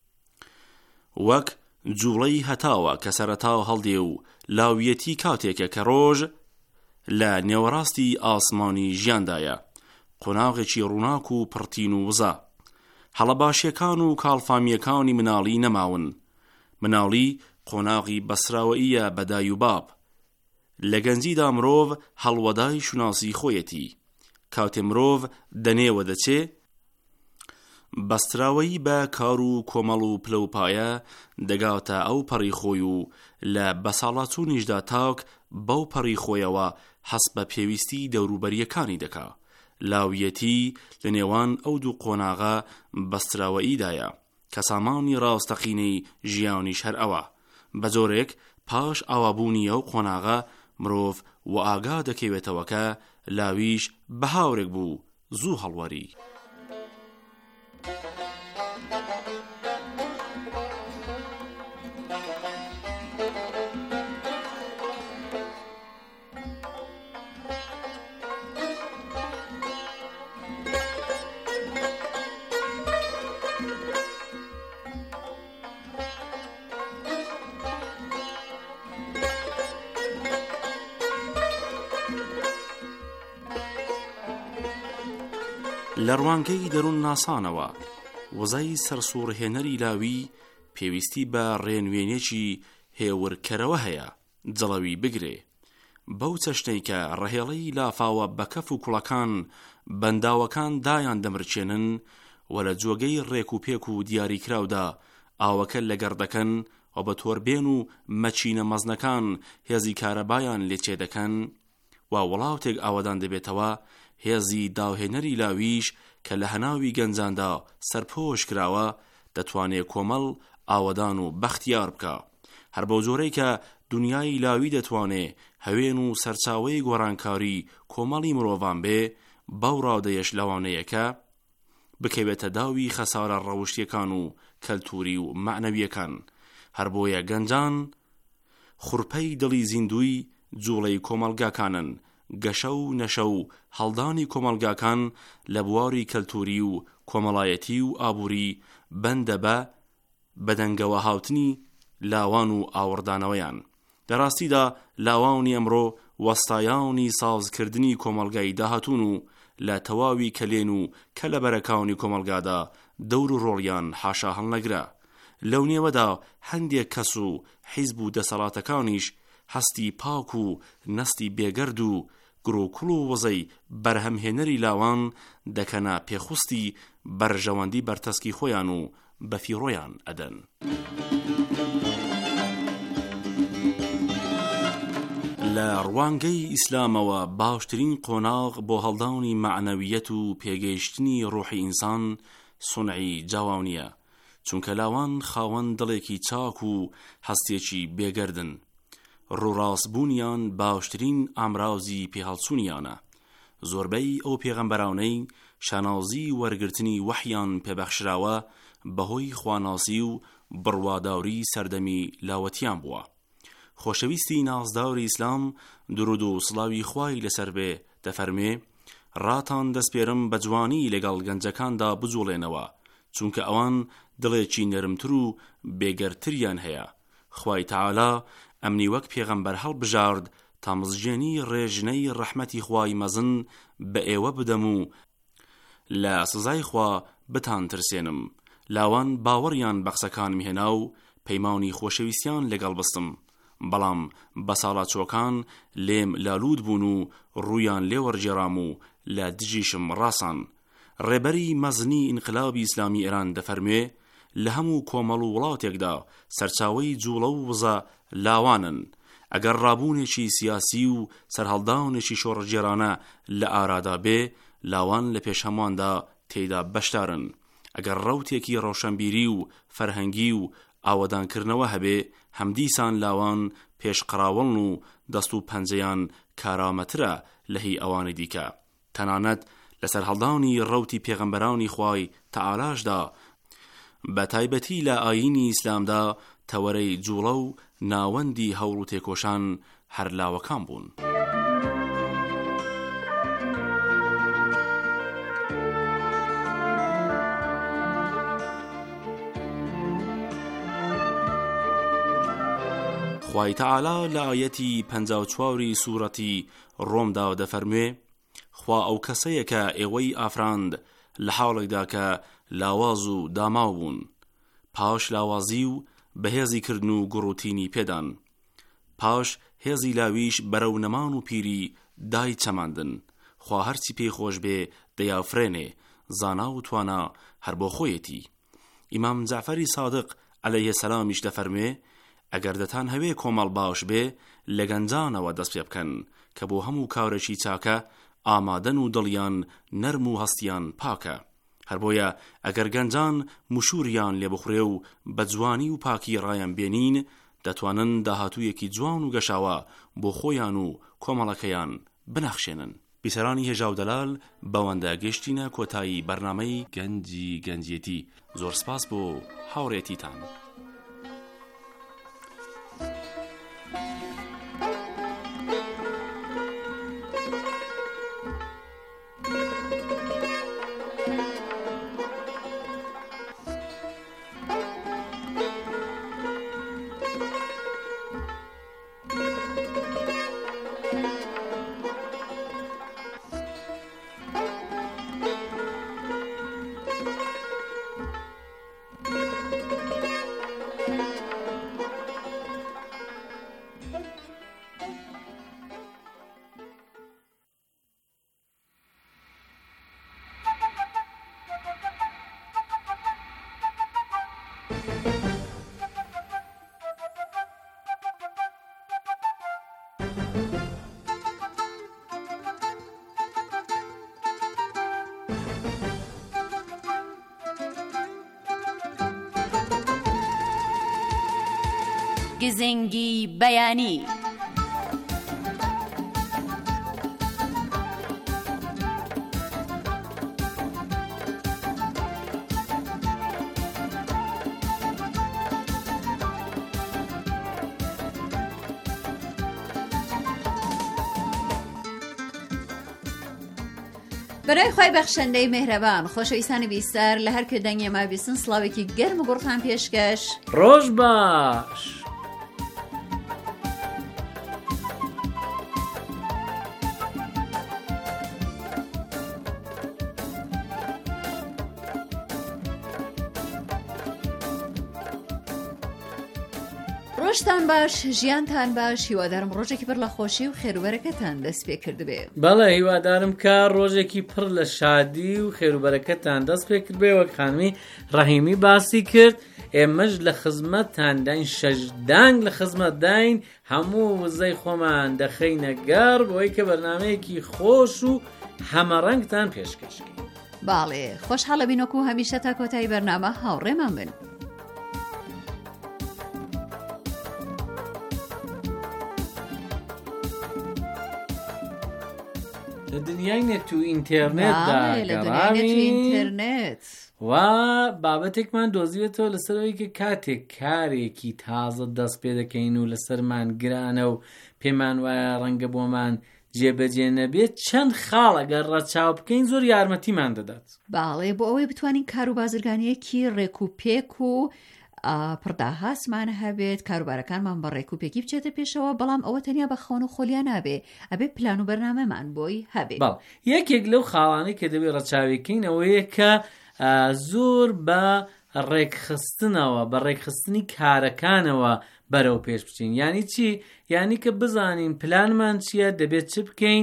وەک جوڵەی هەتاوە کە سەرەتا هەڵدێ و لاویەتی کاتێکە کە ڕۆژ لە نێوەڕاستی ئاسمانی ژیاندایە. قۆناغێکی ڕووناک و پڕتین و وزە. هەڵەباشیەکان و کاڵفامیەکانی مناڵی نەماون. مناڵی قۆناغی بەسراوەیە بەدای و باب. لە گەنجیدا مرۆڤ هەڵوەدای شوناسی خۆیەتی. کاتێ مرۆڤ دەنێوە دەچێ بەستراوەی بە کار و کۆمەڵ و پلەپایە دەگاتە ئەو پەڕی خۆی و لە بەساڵاتچوونیشدا تاک بەو پەڕی خۆیەوە حەس بە پێویستی دەوروبەریەکانی دەکا. لاویەتی لە نێوان ئەو دوو قۆناغە بەستراوەییدایە کە سامانی ڕاستەقینەی ژیانیش هەر ئەوە. بە جۆرێک پاش ئاوابوونی ئەو قۆناغە مرۆڤ و ئاگا دەکەوێتەوە کە لاویش بە هاورێک بوو زوو هەڵوەری. لە ڕوانگەی دەروون ناسانەوە وزای سەرسوڕهێنەری لاوی پێویستی بە ڕێنوێنێکی هێورکەرەوە هەیە جڵەوی بگرێ بەو چەشنەی کە ڕەهێڵەی لافاوە بە کەف و کوڵەکان بەنداوەکان دایان دەمرچێنن و لە جۆگەی ڕێک و پێک و دیاریکراودا ئاوەکە لەگەڕ دەکەن و بە تۆربێن و مەچینە مەزنەکان هێزی کارەبایان لێچێ دەکەن و وڵاوتێک ئاوەدان دەبێتەوە هێزی داوهێنەری لاویش کە لە هەناوی گەنجاندا سەرپۆش کراوە دەتوانێت کۆمەڵ ئاوەدان و بەختیار بکە هەر بەو جۆرەی کە دنیای لاوی دەتوانێت هەوێن و سەرچاوەی گۆڕانکاری کۆمەڵی مرۆڤان بێ بەو ڕاودەیەش لەوانەیەکە بکەوێتە داوی خەسارە ڕەوشتیەکان و کەلتوری و معنەویەکان هەر بۆیە گەنجان خوڕپەی دڵی زیندوی جوڵەی کۆمەلگاکانن گەشە و نەشە و هەڵدانی کۆمەلگاکان لە بواری کەلتوری و کۆمەڵایەتی و ئابووری بەندە بە بەدەنگەوە هاوتنی لاوان و ئاوردانەوەیان لەڕاستیدا لاوانی ئەمڕۆ وەستایانی سازکردنی کۆمەلگای داهاتوون و لە تەواوی کەلێن و کە لە بەرەکاونی کۆمەلگادا دەور و ڕۆڵیان حاشا هەڵنەگرە لەو نێوەدا هەندێک کەس و حیزب و دەسەڵاتەکانیش هەستی پاک و نەستی بێگەرد و گرۆکوڵ و وەزەی بەرهەمهێنەری لاوان دەکەنە پێخوستی بەرژەوەندی بەرتەسکی خۆیان و بەفیڕۆیان ئەدەن. لە ڕوانگەی ئیسلامەوە باشترین قۆناغ بۆ هەڵداونی معنەویەت و پێگەیشتنی ڕۆحی ئینسان سونعی جاوانیە چونکە لاوان خاوەن دڵێکی چاک و هەستێکی بێگەردن ڕوڕاستبوونیان باشترین ئامرازی پێهەڵچوونیانە زۆربەی ئەو پێغەمبەرانەی شانازی وەرگرتنی وەحیان پێبەخشراوە بەهۆی خواناسی و بڕواداوری سەردەمی لاوەتیان بووە خۆشەویستی نازداوری ئیسلام درود و سڵاوی خوای لەسەر بێ دەفەرمێ ڕاتان دەسپێرم بە جوانی لەگەڵ گەنجەکاندا بجوڵێنەوە چونکە ئەوان دڵێکی نەرمتر و بێگەرتریان هەیە خوای تەعالا ئەمنی وەک پێغەمبەر هەڵبژارد تا مزجێنی ڕێژنەی ڕەحمەتی خوای مەزن بە ئێوە بدەم و لە سزای خوا بتان ترسێنم لاوان باوەڕیان بە قسەکانم هێنا و پەیمانی خۆشەویستیان لەگەڵ بستم بەڵام بە ساڵاتچۆکان لێم لالود بوون و ڕوویان لێوەرجێرام و لە دژیشم ڕاسان ڕێبەری مەزنی ئینقلابی ئیسلامی ئێران دەفەرموێ لە هەموو کۆمەڵ و وڵاتێکدا سەرچاوەی جوڵە و وزە لاوانن ئەگەر ڕابوونێکی سیاسی و سەرهەڵداونێکی شۆڕەجێرانە لە ئارادا بێ لاوان لە پێشهەمواندا تێیدا بەشدارن ئەگەر ڕەوتێکی ڕەوشەنبیری و فەرهەنگی و ئاوەدانکردنەوە هەبێ هەمدیسان لاوان پێشقراوەڵن و دەست و پەنجەیان کارامەترە لە هی ئەوانی دیکە تەنانەت لەسەر هەڵدانی ڕەوتی پێغەمبەرانی خوای تەعالاشدا بە تایبەتی لە ئاینی ئیسلامدا تەوەرەی جوڵە و ناوەندی هەوڵ و تێکۆشان هەر لاوەکان بوون. خوای تەعالا لە ئایەتی 54 سوورەتی ڕۆمدا دەفەرموێ خوا ئەو کەسەیە کە ئێوەی ئافراند لە حاڵێکدا کە لاواز و داماو بوون پاش لاوازی و بەهێزی کردن و گوڕوتینی پێدان پاش هێزی لاویش بەرەو نەمان و پیری دای چەماندن خوا هەرچی پێی خۆش بێ دەیافرێنێ زانا و توانا هەر بۆ خۆیەتی ئیمام جەعفەری سادق عەلەیهی سەلامیش دەفەرمێ ئەگەر دەتان هەوێ کۆمەڵ باش بێ لە گەنجانەوە دەست پێ بکەن کە بۆ هەموو کارێکی چاکە ئامادەن و دڵیان نەرم و هەستیان پاکە هەر بۆیە ئەگەر گەنجان مشوریان لێ بخورێ و بە جوانی و پاکی ڕایان بێنین دەتوانن داهاتوویەکی جوان و گەشاوە بۆ خۆیان و کۆمەڵەکەیان بنەخشێنن بیسەرانی هێژا و دەلال بەوەندە گەشتینە کۆتایی بەرنامەی گەنجیەتی. زۆر سپاس بۆ هاوڕێتیتان. گزنگی بەیانی. بەرای خۆی بەخشەندەی مهرەبان خۆشەویستانی بیستار لە هەر کردەنگی ما بیستن سڵاوێکی گەرم و گوڕتان پێشکەش. ڕۆژ باش. ڕۆژتان باش، ژیانتان باش، هیوادارم ڕۆژێکی پڕ لە خۆشی و خێروبەرەکەتان دەست پێ کردبێ. بەڵێ هیوادارم کە ڕۆژێکی پڕ لە شادی و خێروبەرەکەتان دەست پێ کردبێ وەک خانمی ڕەحیمی باسی کرد. ئێمەش لە خزمەتتان داین، شەشدانگ لە خزمەت داین، هەموو وزەی خۆمان دەخەینە گەڕ بۆی کە بەرنامەیەکی خۆش و هەمەڕەنگتان پێشکەشکەین. باڵێ خۆشحاڵە بینۆک و هەمیشە تا کۆتایی بەرنامە هاوڕێمان بن. لە دنیای نێت و ئینتەرنێتدا ئینتەرنێت و بابەتێکمان دۆزیوێتەوە لەسەرەوەی کە کاتێک کارێکی تازە دەست پێ دەکەین و لەسەرمان گرانە و پێمان وایە ڕەنگە بۆمان جێبەجێ نەبێت چەند خاڵ ئەگەر ڕەچاو بکەین زۆر یارمەتیمان دەدات. باڵێ بۆ ئەوەی بتوانین کار و بازرگانیەکی ڕێک و پێک و پڕداهاسمان هەبێت، کاروبارەکانمان بە ڕێک و پێکی بچێتە پێشەوە، بەڵام ئەوە تەنیا بە خۆن و خۆلیان نابێ، ئەبێ پلان و بەرنامەمان بۆی هەبێ. یەکێک لەو خاڵانەی کە دەبێت ڕەچاویکەین ئەوەیە کە زۆر بە ڕێکخستنەوە، بە ڕێکخستنی کارەکانەوە بەرەو پێش بچین. یعنی چی؟ یعنی کە بزانین پلانمان چییە، دەبێت چ بکەین،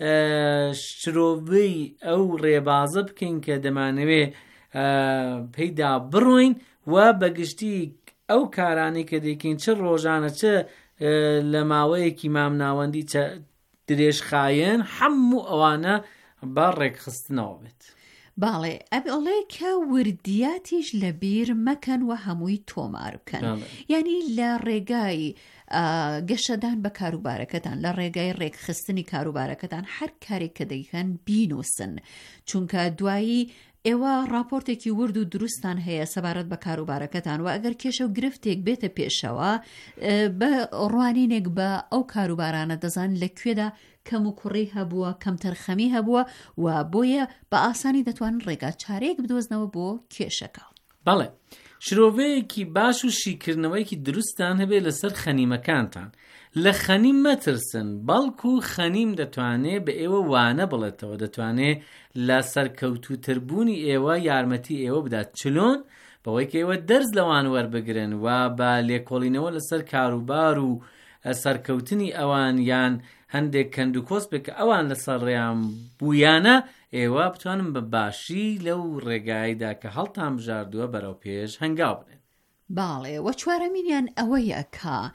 شرۆڤەی ئەو ڕێبازە بکەین کە دەمانەوێ پەیدا بڕۆین و بەگشتی ئەو کارانی کە دەکەین چه ڕۆژانە چه لە ماوەیەکی مامناوەندی چه درێژخایەن، هەموو ئەوانە بە ڕێکخستنەوە بێت. باڵێ ئەبێڵێ کە وردیاتیش لە بیر مەکەن و هەمووی تۆمار بکەن. یعنی لە ڕێگای گەشەدان بە کاروبارەکەتان، لە ڕێگای ڕێکخستنی کاروبارەکەتان هەر کارێک کە دەیکەن بینووسن، چونکە دوایی ئێوە راپۆرتێکی ورد و دروستان هەیە سەبارەت بە کاروبارەکەتان و ئەگەر کێشە و گرفتێک بێتە پێشەوە بە ڕوانینێک بە ئەو کاروبارانە دەزان لەکوێدا کەم و کوڕی هەبووە، کەم تەرخەمی هەبووە و بۆیە بە ئاسانی دەتوانن ڕێگا چارەیەک بدۆزنەوە بۆ کێشەکە. بەڵێ شرۆڤەیەکی باش و شیکردنەوەیەکی دروستان هەبێت لەسەر خەنیمەکانتان. لە خەنیم مەترسن، بەڵکو خەنیم دەتوانێت بە ئێوە وانە بڵێتەوە، دەتوانێت لە سەرکەوتوتربوونی ئێوە یارمەتی ئێوە بدات. چلۆن؟ بەوەی کە ئێوە دەرز لەوان وەربگرن و بە لێکۆڵینەوە لەسەر کاروبار و سەرکەوتنی ئەوان یان هەندێک کەندوکۆس بێت کە ئەوان لەسەر ڕێیان بوویانە، ئێوە بتوانن بە باشی لەو ڕێگایدا کە هەڵتان بژاردووە بەرەو پێش هەنگاو بنێن. باڵێ وە چوارەمینیان ئەوەیە کە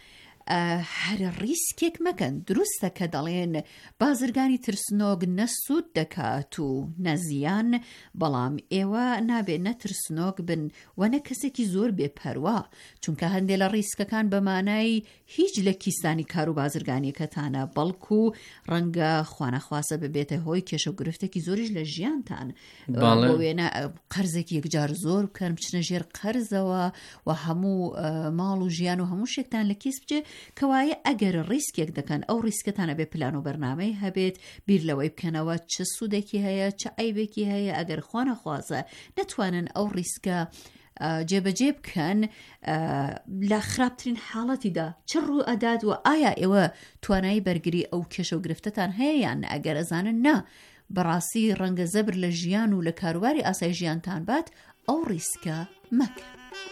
هەر ڕیسکێک مەکەن. دروستە کە دەڵێن بازرگانی ترسنۆک نەسوود دەکات و نەزیان، بەڵام ئێوە نابێت نەترسنۆک بن و نە کەسێکی زۆر بێپەروا، چونکە هەندێک لە ڕیسکەکان بەمانای هیچ لە کیسانی کار و بازرگانیەکەتانە، بەڵکو ڕەنگە خوانەخواسە ببێتە هۆی کێشە و گرفتێکی زۆریش لە ژیانتان. بۆ وێنە قەرزێکی یەکجار زۆر بکەن، بچنە ژێر قەرزەوە و هەموو ماڵ و ژیان و هەموو شتێکتان لە کیس بچێ، کەوایە ئەگەر ڕیسکێک دەکەن ئەو ڕیسکەتانە بێ پلان و بەرنامەی هەبێت، بیر لەوەی بکەنەوە چ سوودێکی هەیە چ عیبێکی هەیە. ئەگەر خوانەخوازە نەتوانن ئەو ڕیسکە جێبەجێ بکەن لە خراپترین حاڵەتیدا چ ڕوو ئەدات و ئایا ئێوە توانایی بەرگری ئەو کێشە و گرفتەتان هەیە یان ئەگەر ئەزانن نا بەڕاستی ڕەنگە زەبر لە ژیان و لە کاروباری ئاسای ژیانتان بات، ئەو ڕیسکە مەکەن.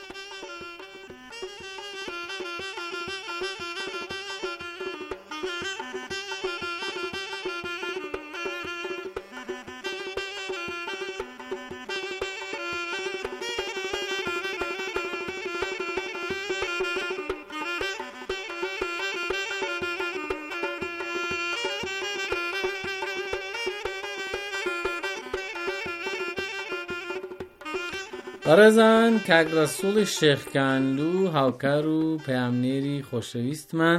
بەڕێزان، کاک ڕەسوڵی شێخکاندو هاوکار و پەیامنێری خۆشەویستمان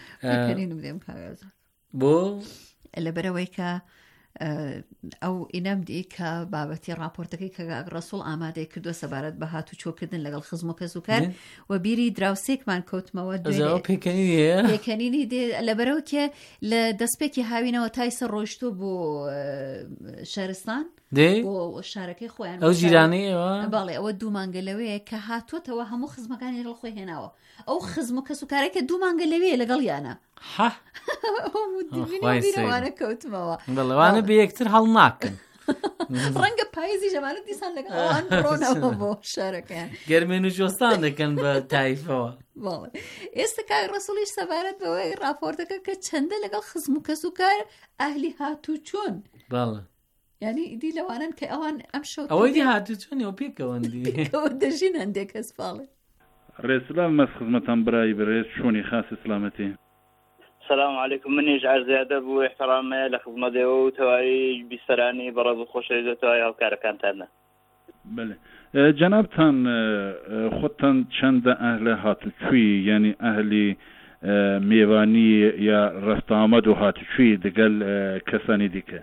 بۆ لەبەرەوەی کە ئەو ئینەم دی کە بابەتی راپۆرتەکەی کە کاک ڕەسوڵ ئامادەی کردووە سەبارەت بە هاتوچۆکردن لەگەڵ خزم و کەسوکار و بیری دراوسێکمان کەوتمەوە پێکەنینی لەبەرەوە کە لە دەستپێکی هاوینەوە تایسە ڕۆیشتۆ بۆ شارستان بۆ شارەکەی خۆیان ئەو جیرانەی باڵێ ئەوە دوو مانگە لەوەیە کە هاتوۆتەوە هەموو خزمەکانی لەگەڵ خۆی هێناوە. ئەو خزم و کەسوکارێکە دوو مانگە لەوەیە لەگەڵ یانە وانە کەوتمەوە بەڵێوانە بە یەکتر هەڵ ناکەن. ڕەنگە پاییزی ژەمانە دیسان لەگەڵ بڕۆنەوە بۆ شارەکەیان گەرمێن و جۆستان دەکەن بە تایفەوە. ئێستا کاک ڕەسوڵیش سەبارەت بەوەی راپۆرتەکە کە چەندە لەگەڵ خزم و کەسوکار ئەهلی هاتوچۆن، بەڵێ یعنی ئیدی لەوانن کە ئەوان ئەم شەو ئەوەی هاتوچۆنی ئەو پێکەوەندی دەژین هەندێک کەس باڵێ. ڕێسلام مەس خزمەتان برای بەڕێز چۆنی خاصی سلامەتی. السلام عليكم. منيش عرض أدب واحترام لخدمة وتواري بسراني برضو خوش تواري أو كاركانتنا. بله. جنابتان خودتان چند أهل هاتوچوی یعنی أهلی میوانی یا رستآمد و هاتوچوی دقل کسانی دیکه؟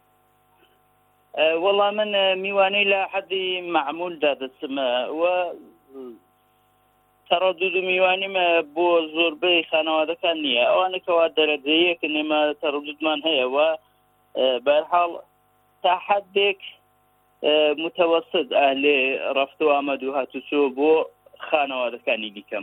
والله من میوانی لحد معمول داد السماء و تردد میوانی ما بو زوربی خانواده کن نیه. آنی که واد درجهیه که نما تردد من هیا و برحال تحدیک متوسط اهل رفت و آمد و هاتوچو بو خانواده کنی دیکم.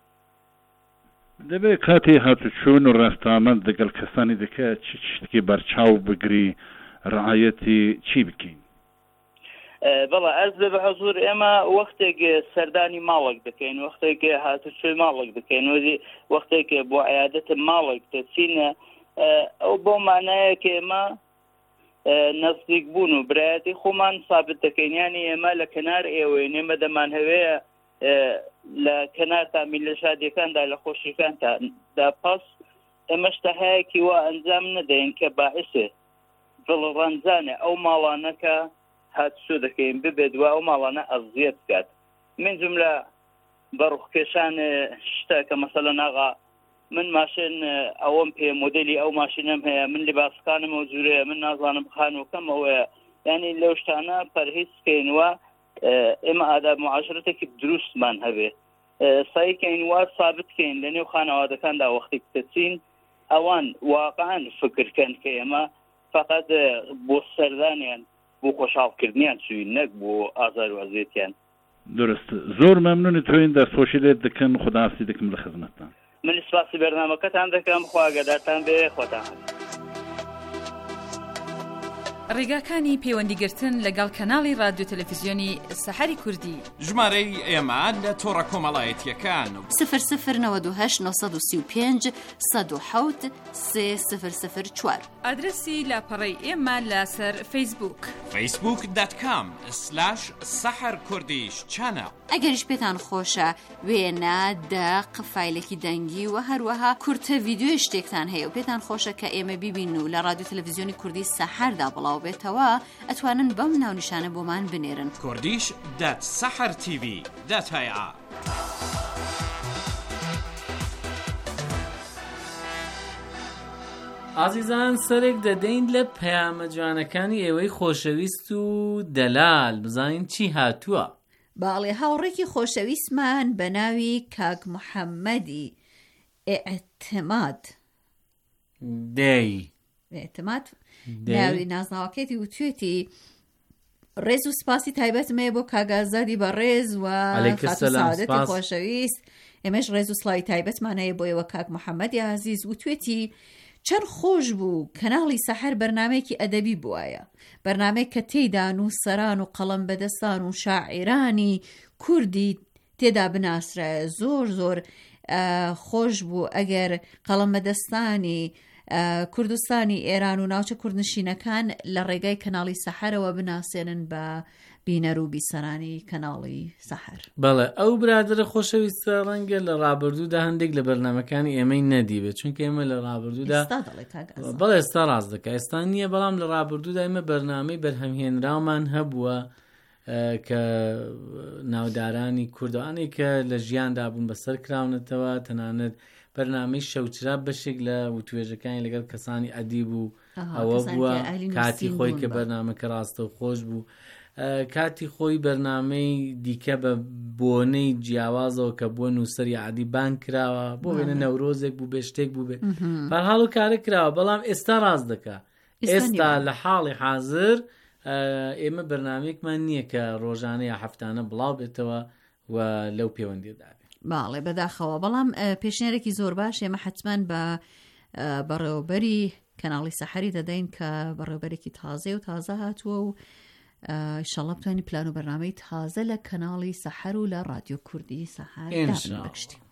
دبی کاتی هاتوچون و رفت آمد دقل کسانی دکه چی برچاو بگری رعایتی چی بکین؟ بەڵێ ئەس بە حەزور ئێمە وەختێک سەردانی ماڵێک دەکەین، وەختێک هاتوچۆی ماڵێک دەکەین، وەزی وەختێک بۆ عیادەتە ماڵێک دەچینە، ئەو بۆ مانایە کە ئێمە نزدیک بوون و برایەتی خۆمان سابت دەکەین. یانی ئێمە لە کەنار ئێوەین، ئێمە دەمان هەوەیە لە کەنار تامی لە شادیەکاندا لە خۆشیەکاندا پاس ئێمە شتەهەیەکی وا ئەنجام نەدەین کە باعثێ دڵڕەنجانێ ئەو ماڵانەکە هاتوچۆ دەکەین ببێت و ئەو ماڵانە ئەزیەت بکات. من جملە بەڕوخکێشان شتە کە مەسەلەن ئاغا من ماشین ئەوەم پێ مۆدێلی ئەو ماشینەم هەیە، من لباسەکانم مەوجورەیە، من نازانم خانووکەم ئەوەیە، یعنی لەو شتانە پەرهیز بکەین و ئێمە ئاداب معاشرەتێکی دروستمان هەبێ، سایکەین وا سابت بکەین لە نێو خانەوادەکاندا وەختی دەچین ئەوان واقعان فکرکەن کە ئێمە فقط بۆ سەردانیان بۆ خۆشحاڵکردنیان چوین، نەک بۆ ئازار و ئەزیەتیان. درست. زۆر مەمنونی تۆین دەستخۆشی لێت دەکەن، خوداحافیزی دەکەم لە خزمەتتان. من سپاسی بەرنامەکەتان دەکەم، خوا ئاگادارتان بێ، خۆتان. ڕێگاکانی پەیوەندیگرتن لەگەڵ کەناڵی رادیۆ تەلەڤیزیۆنی سەحەری کوردی. ژمارەی ئێمە لە تۆڕە کۆمەڵایەتیەکان 0092 935 107 3004. ئادرسی لاپەڕەی ئێمە لەسەر فەیسبووک facebook.com/saharkurdish-channel. ئەگەریش پێتان خۆشە وێنە دەق فایلێکی دەنگی و هەروەها کورتە ڤیدیۆ شتێکتان هەیە و پێتان خۆشە کە ئێمە بیبین و لە رادیۆ تەلەڤیزیۆنی کوردی سەحەردا بڵاو بێتەوە ئەتوانن بەم ناونیشانە بۆمان بنێرن. kurdish.sahartv.ia. ئازیزان سەرێک دەدەین لە پەیامە جوانەکانی ئێوەی خۆشەویست و دەلال بزانین چی هاتووە. باڵێ هاوڕێکی خۆشەویستمان بە ناوی کاک محەممەدی ئێعتماد ئێعتماد ناوی نازناوەکەیتی و توێتی ڕێز و سپاسی تایبەتمێ بۆ کاگازادی بە ڕێز و سعادەتی خۆشەویست. ئێمەش ڕێز و سڵاوی تایبەتمانەیە بۆ ئێوە کاک محەممەدی عەزیز و توێتی چەند خۆش بوو کەناڵی سەحەر بەرنامەیەکی ئەدەبی بووایە، بەرنامەیە کە تێیدا نووسەران و قەڵەم بەدەستان و شاعیرانی کوردی تێدا بناسرایە. زۆر خۆش بوو ئەگەر قەڵەم بەدەستانی کوردستانی ئێران و ناوچە کوردنشینەکان لە ڕێگای کەناڵی سەحەرەوە بناسێنن بە بینەر و بیسەرانی کەناڵی سەحەر. بەڵێ ئەو برادرە خۆشەویستە ڕەنگە لە ڕابردوودا هەندێک لە بەرنامەکانی ئێمەی نەدیبێت، چونکە ئێمە لە ڕابردوودا بەڵێ ئێستا ڕاست دەکە ئێستا نییە، بەڵام لە ڕابردوودا ئێمە بەرنامەی بەرهەمهێنراومان هەبووە کە ناودارانی کوردوانی کە لە ژیاندا بوون بەسەر کراونەتەوە، تەنانەت بەرنامەی شەوچرا بەشێک لە وتوێژەکانی لەگەڵ کەسانی ئەدیب و ئەوە بووە کاتی خۆی کە بەرنامەکە ڕاستە و خۆش بوو. کاتی خۆی بەرنامەی دیکە بە بۆنەی جیاوازەوە کە بووە نووسەری عادی بان کراوە بۆ وێنە نەورۆزێک بوو بێ شتێک بوو بێ بەرحاڵ و کارە کراوە، بەڵام ئێستا ڕاست دەکا ئێستا لە حاڵی حاضر ئێمە بەرنامەیەکمان نییە کە ڕۆژانەیە هەفتانە بڵاو بێتەوە و لەو پەیوەندیدا بێت. باڵێ بەداخەوە، بەڵام پێشنێرێکی زۆر باش ئێمە حتمەن بە بەڕێوەبەری کەناڵی سەحەری دەدەین کە بەڕێوەبەرێکی تازە و تازە هاتووە و ئینشاڵڵا بتوانین پلان و بەرنامەی تازە لە کەناڵی سەحەر و لە رادیۆ کوردی سەحەر دابنبەخشتین.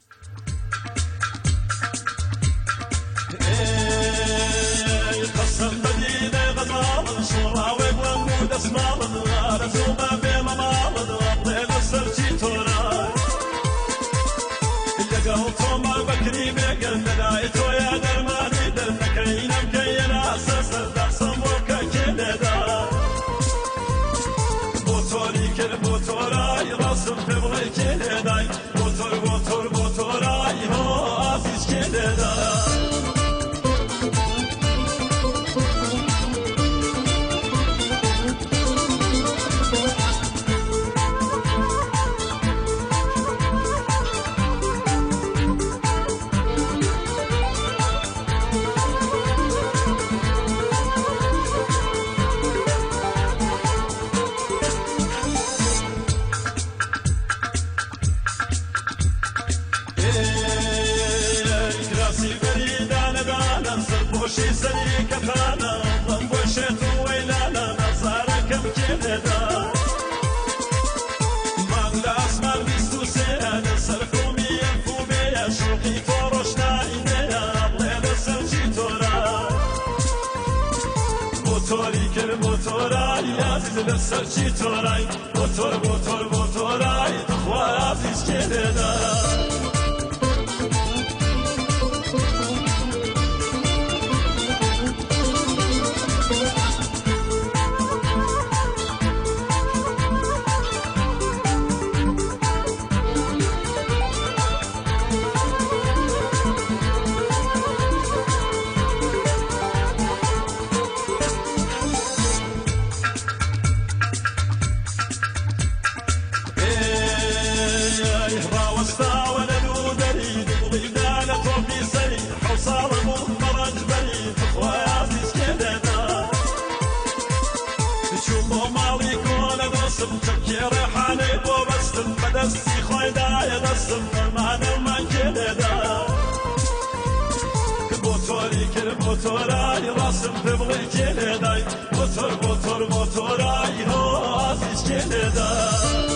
موتورای عزیز کلدا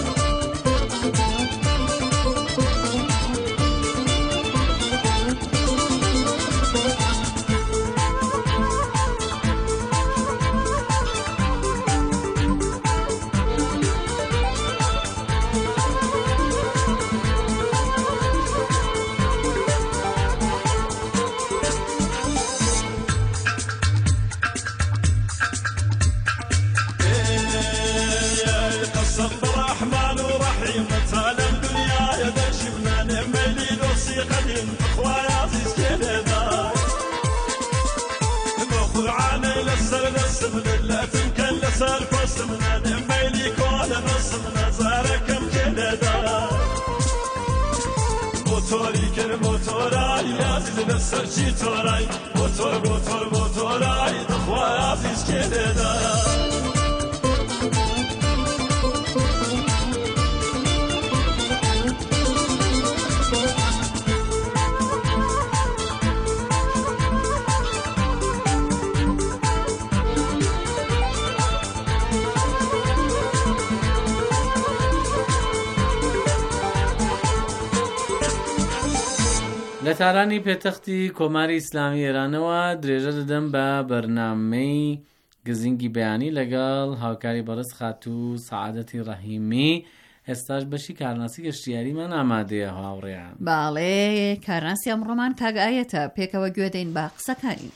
سرچی تورای موتورای دخواه عزیز کلدا لە تارانی پێتەختی کۆماری ئیسلامی ئێرانەوە درێژە دەدەم بە بەرنامەی گزینگی بەیانی لەگەڵ هاوکاری بەڕست خاتوو سەعادەتی ڕەحیمی. ئێستاش بەشی کارناسی گەشتیاریمان ئامادەیە هاوڕێیان. باڵێ کارناسی ئەمڕۆمان کاگایەتە پێکەوە گوێدەین بە قسەکانی.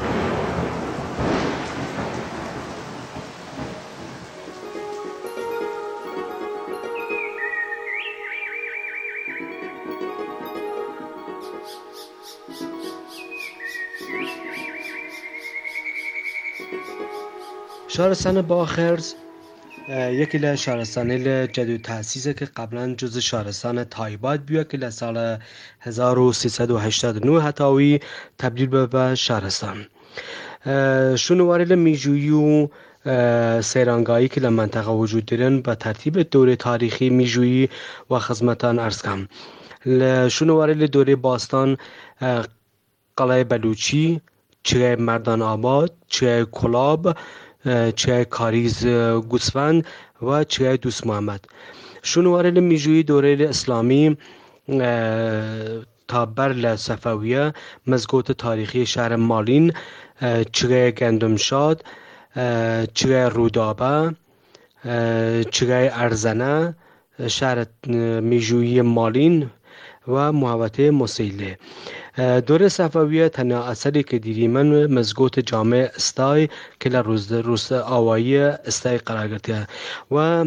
شارستان باخرز یکی له شارستانی جدید تأسیسه که قبلا جز شارستان تایباد بیه که لسال 1389 هتاوی تبدیل به شارستان. شنواری لمیجویی و سیرانگاهی که لمنطقه وجود دارن به ترتیب دوره تاریخی میجویی و خدمتان عرض کم. شنواری لدوره باستان قلعه بلوچی، چه مردان آباد، چه کلاب، چه کاریز گوسفند و چه دوست محمد. شنواری لمیجویی دوره اسلامی تا بر صفویه مزگوت تاریخی شهر مالین، چه گندمشاد، چه رودابه، چه ارزنه، شهر میجویی مالین و محوطه مسیله. دوره صفویه تنها اثری که دیدیم من مزگوت جامع استای که لروز آوایی استای قرار گرفته و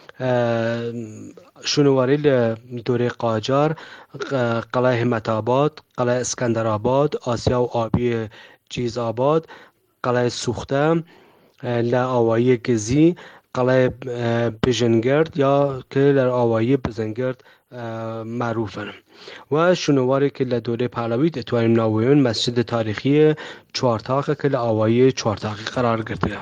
شنواری دوره قاجار قلعه همت‌آباد، قلعه اسکندرآباد، آسیا و آبی چیزآباد، قلعه سوخته، لآوایی گزی، قلعه بژنگرد یا که لآوایی بزنگرد معروفن و شنواری که لدوره پهلوی اتوانیم ناویون مسجد تاریخی چوارتاق که لآوایی چوارتاقی قرار گرفته.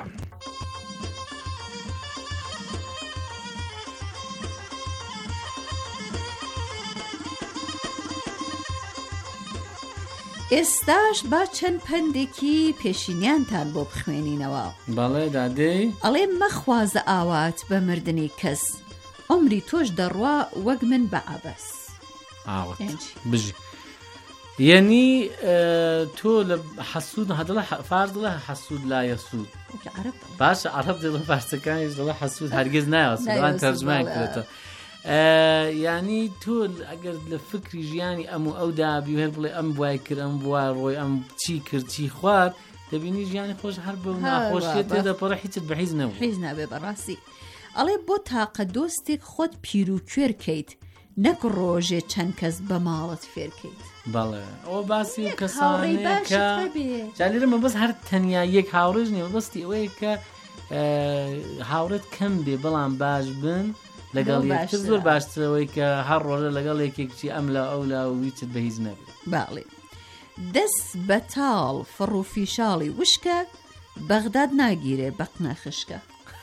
ئێستاش با چەند پندێکی پێشینیانتان بۆ بخوێنینەوە. بەڵێ دادەی ئەڵێ مەخوازە ئاوات بە مردنی کەس عمری تۆش دەڕوا وەک من بە عەبەس. ئاوت بژی یعنی تۆ لە حەسوود هەدڵە فارس دڵە حەسوود لا یەسوود باشە عەرەب دڵە فارسەکانیش دڵە حەسوود هەرگیز نایەوەسێت دەڵان تەرجمان کردێتەوە. یعنی تۆ ئەگەر لە فکری ژیانی ئەم و ئەو دابی و هەر بڵێ ئەم بوای کرد ئەم بوای ڕۆی ئەم چی کرد چی خوارد دەبینی ژیانی خۆش هەر بە ناخۆشیێت تێدەپەڕە هیچت بەحیز نەبوو حیز نابێ بەڕاستی. ئەڵێ بۆ تاقە دۆستێک خۆت پیر و کوێر کەیت نەک ڕۆژێ چەند کەس بە ماڵت فێرکەیت. بەڵێ ئەوە باسی و کەسانەیە کە جالێرە مەبەست هەر تەنیا یەک هاوڕێژ نیە مەبەستی ئەوەیە کە هاوڕێت کەم بێ بەڵام باش بن لەگەڵ یەکتر زۆر باشترەوەی کە هەر ڕۆژە لەگەڵ یەکێکچی ئەم لە ئەو لا و هیچت بەهیز نەبێت. باڵێ دەست بە تاڵ فڕ و فیشاڵی وشکە بەغداد ناگیرێ بەقنە خشکە.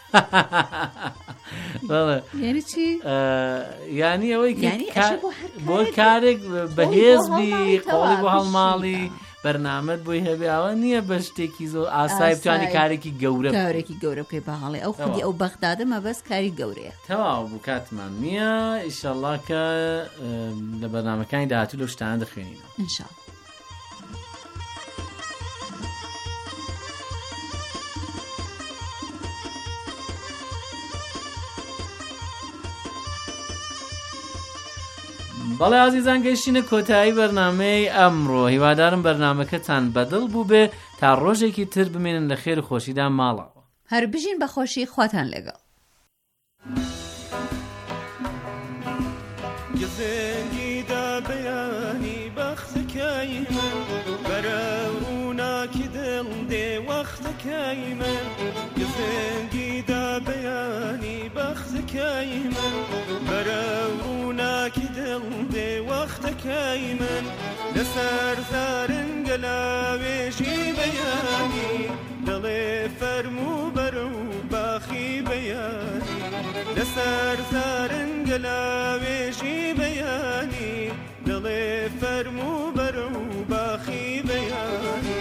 یعنی چی؟ یعنی ئەوەی بۆ کارێک بەهێزبی قۆڵی بۆ هەڵماڵی بەرنامەت بۆی هەبێ ئەوە نییە بە شتێکی زۆر ئاسایی بتوانانی کارێکی گەورە بکەی باڵێ ئەو خودی ئەو بەغدادە مەبەست کاری گەورەیە تەواو بوو کاتمان نییە ئیشەڵڵا کە لە بەرنامەکانی داهاتوو لەو شتانە دەخوێنینەوە ئینشاڵڵا. بەڵێ ئازیزان گەیشتینە کۆتایی بەرنامەی ئەمڕۆ. هیوادارم بەرنامەکەتان بەدڵ بوو بێ تا ڕۆژێکی تر بمێنن لە خێر و خۆشیدا ماڵەوە. هەر بژین بە خۆشی خواتان لەگەڵ. گزێنگیدا بەیانی بەختەکەی من بەرە ڕووناکی دڵ دێ وەختەکەی من گزێنگیدا بەیانی بەختەکەی من بەرە ڕووناکی دڵ دێ وەختەکەی من لەسەر زارنگە لاوێژی بەیانی دڵێ فەرموو بەرە و باخی بەیانی لەسەر زارنگە لاوێژی بەیانی دڵێ فەرموو بەرە و باخی بەیانی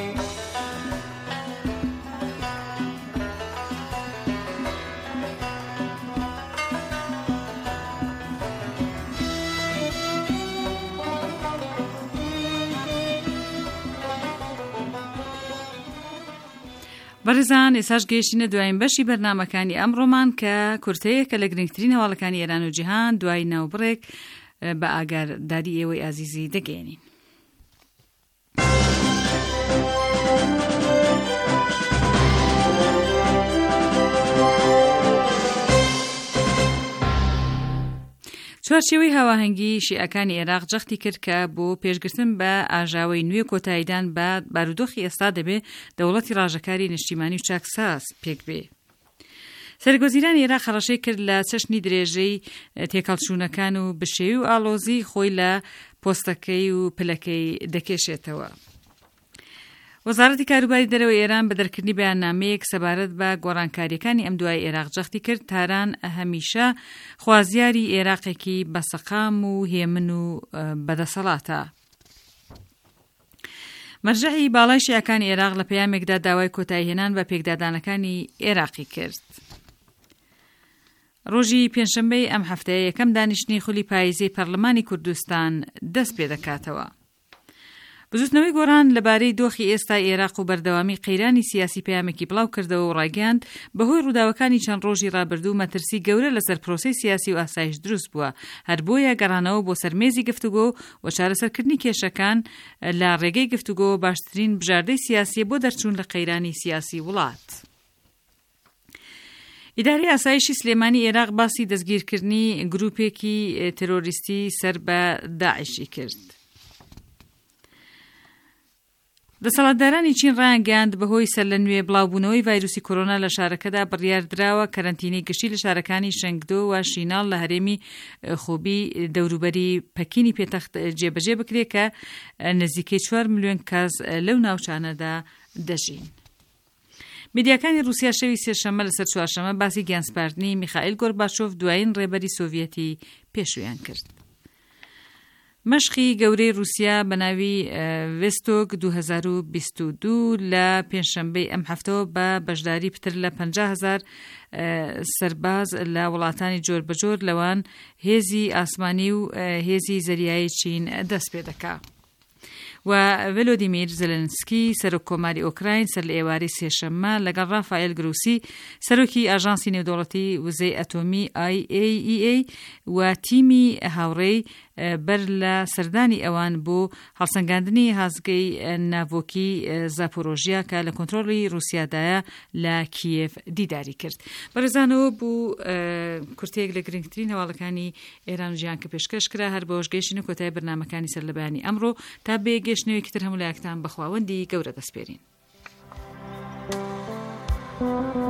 بەڕێزان ئێساش گەیشتینە دوایین بەشی بەرنامەکانی ئەمڕۆمان کە کورتەیەکە لە گرنگترین هەواڵەکانی ئێران و جیهان دوای ناوبڕێک بە ئاگارداری ئێوەی ئازیزی دەگەێنین. چوارچێوەی هاواهەنگی شیعەکانی عێراق جەختی کرد کە بۆ پێشگرتن بە ئاژاوەی نوێ کۆتاییدان بە بارودۆخی ئێستا دەبێ دەوڵەتی ڕاژەکاری نیشتیمانی و چاکساس پێک بێ. سەرگۆزیرانی عێراق خەڕەشەی کرد لە چەشنی درێژەی تێکەڵچوونەکان و بشێوی و ئاڵۆزی خۆی لە پۆستەکەی و پلەکەی دەکێشێتەوە. وەزارەتی کاروباری دەرەوەی ئێران بە دەرکردنی بەیاننامەیەک سەبارەت بە گۆڕانکاریەکانی ئەم دوای عێراق جەختی کرد تاران هەمیشە خوازیاری عێراقێکی بەسەقام و هێمن و بەدەسەڵاتە. مەرجەعی باڵای شیعەکانی عێراق لە پەیامێکدا داوای کۆتاییهێنان بە پێکدادانەکانی عێراقی کرد. ڕۆژی پێنجشەمبەی ئەم هەفتەیە یەکەم دانیشتنی خولی پاییزەی پەرلەمانی کوردستان دەست پێ دەکاتەوە. بزوتنەوەی گۆڕان لەبارەی دۆخی ئێستا عێراق و بەردەوامی قەیرانی سیاسی پەیامێکی بڵاو کردەوە و ڕاگەاند بەهۆی ڕووداوەکانی چەند ڕۆژی ڕابردوو مەترسی گەورە لەسەر پرۆسەی سیاسی و ئاسایش دروست بووە، هەر بۆیە گەڕانەوە بۆ سەرمێزی گفتوگۆ و چارەسەرکردنی کێشەکان لە ڕێگەی گفتوگۆ باشترین بژاردەی سیاسی بۆ دەرچوون لە قەیرانی سیاسی وڵات. ئیداری ئاسایشی سلێمانی عێراق باسی دەستگیرکردنی گروپێکی تێرۆریستی سەر بە داعشی کرد. دەسەڵاتدارانی چین ڕایانگەاند بەهۆی سەر لە نوێ بڵاوبوونەوەی ڤایرۆسی کۆرۆنا لە شارەکەدا بڕیاردراوە کەرەنتینەی گشتی لە شارەکانی شەنگدۆ و شیناڵ لە هەرێمی خوبی دەوروبەری پەکینی پێتەخت جێبەجێ بکرێت کە نزیکەی 4 ملیۆن کەس لەو ناوچانەدا دەژین. میدیاکانی رووسیا شەوی سێشەممە لەسەر چوارشەمە باسی گیانسپاردنی میخائیل گۆرباچۆف دوایین ڕێبەری سۆڤیەتی پێشویان کرد. مەشقی گەورەی رووسیا بە ناوی ڤێستۆک 2022 لە پێنجشەمبەی ئەم هەفتەوە بە بەشداری پتر لە 50,000 سەرباز لە وڵاتانی جۆر بەجۆر لەوان هێزی ئاسمانی و هێزی زەریایی چین دەست پێ دەکات. و ڤلۆدیمیر زەلەنسکی سەرۆک کۆماری ئۆکراین سەر لە ئێوارەی سێشەممە لەگەڵ ڕافائێل گروسی سەرۆکی ئاژانسی نێودەوڵەتی وزەی ئەتۆمی IAEA و تیمی هاوڕێی بەر لە سەردانی ئەوان بۆ هەڵسەنگاندنی هازگەی ناڤۆکی زاپۆرۆژیا کە لە کۆنتڕۆڵی رووسیادایە لە کیێف دیداری کرد. بەڕێزانەوە بوو کورتەیەک لە گرنگترین هەواڵەکانی ئێران و جیهان کە پێشکەش کرا هەر بەوەش گەیشتنە کۆتایی بەرنامەکانی سەر لە بەیانی ئەمڕۆ تا بێگەشتنەوەیەکی تر هەموو لایەکتان بەخواوەندی گەورە دەسپێرین.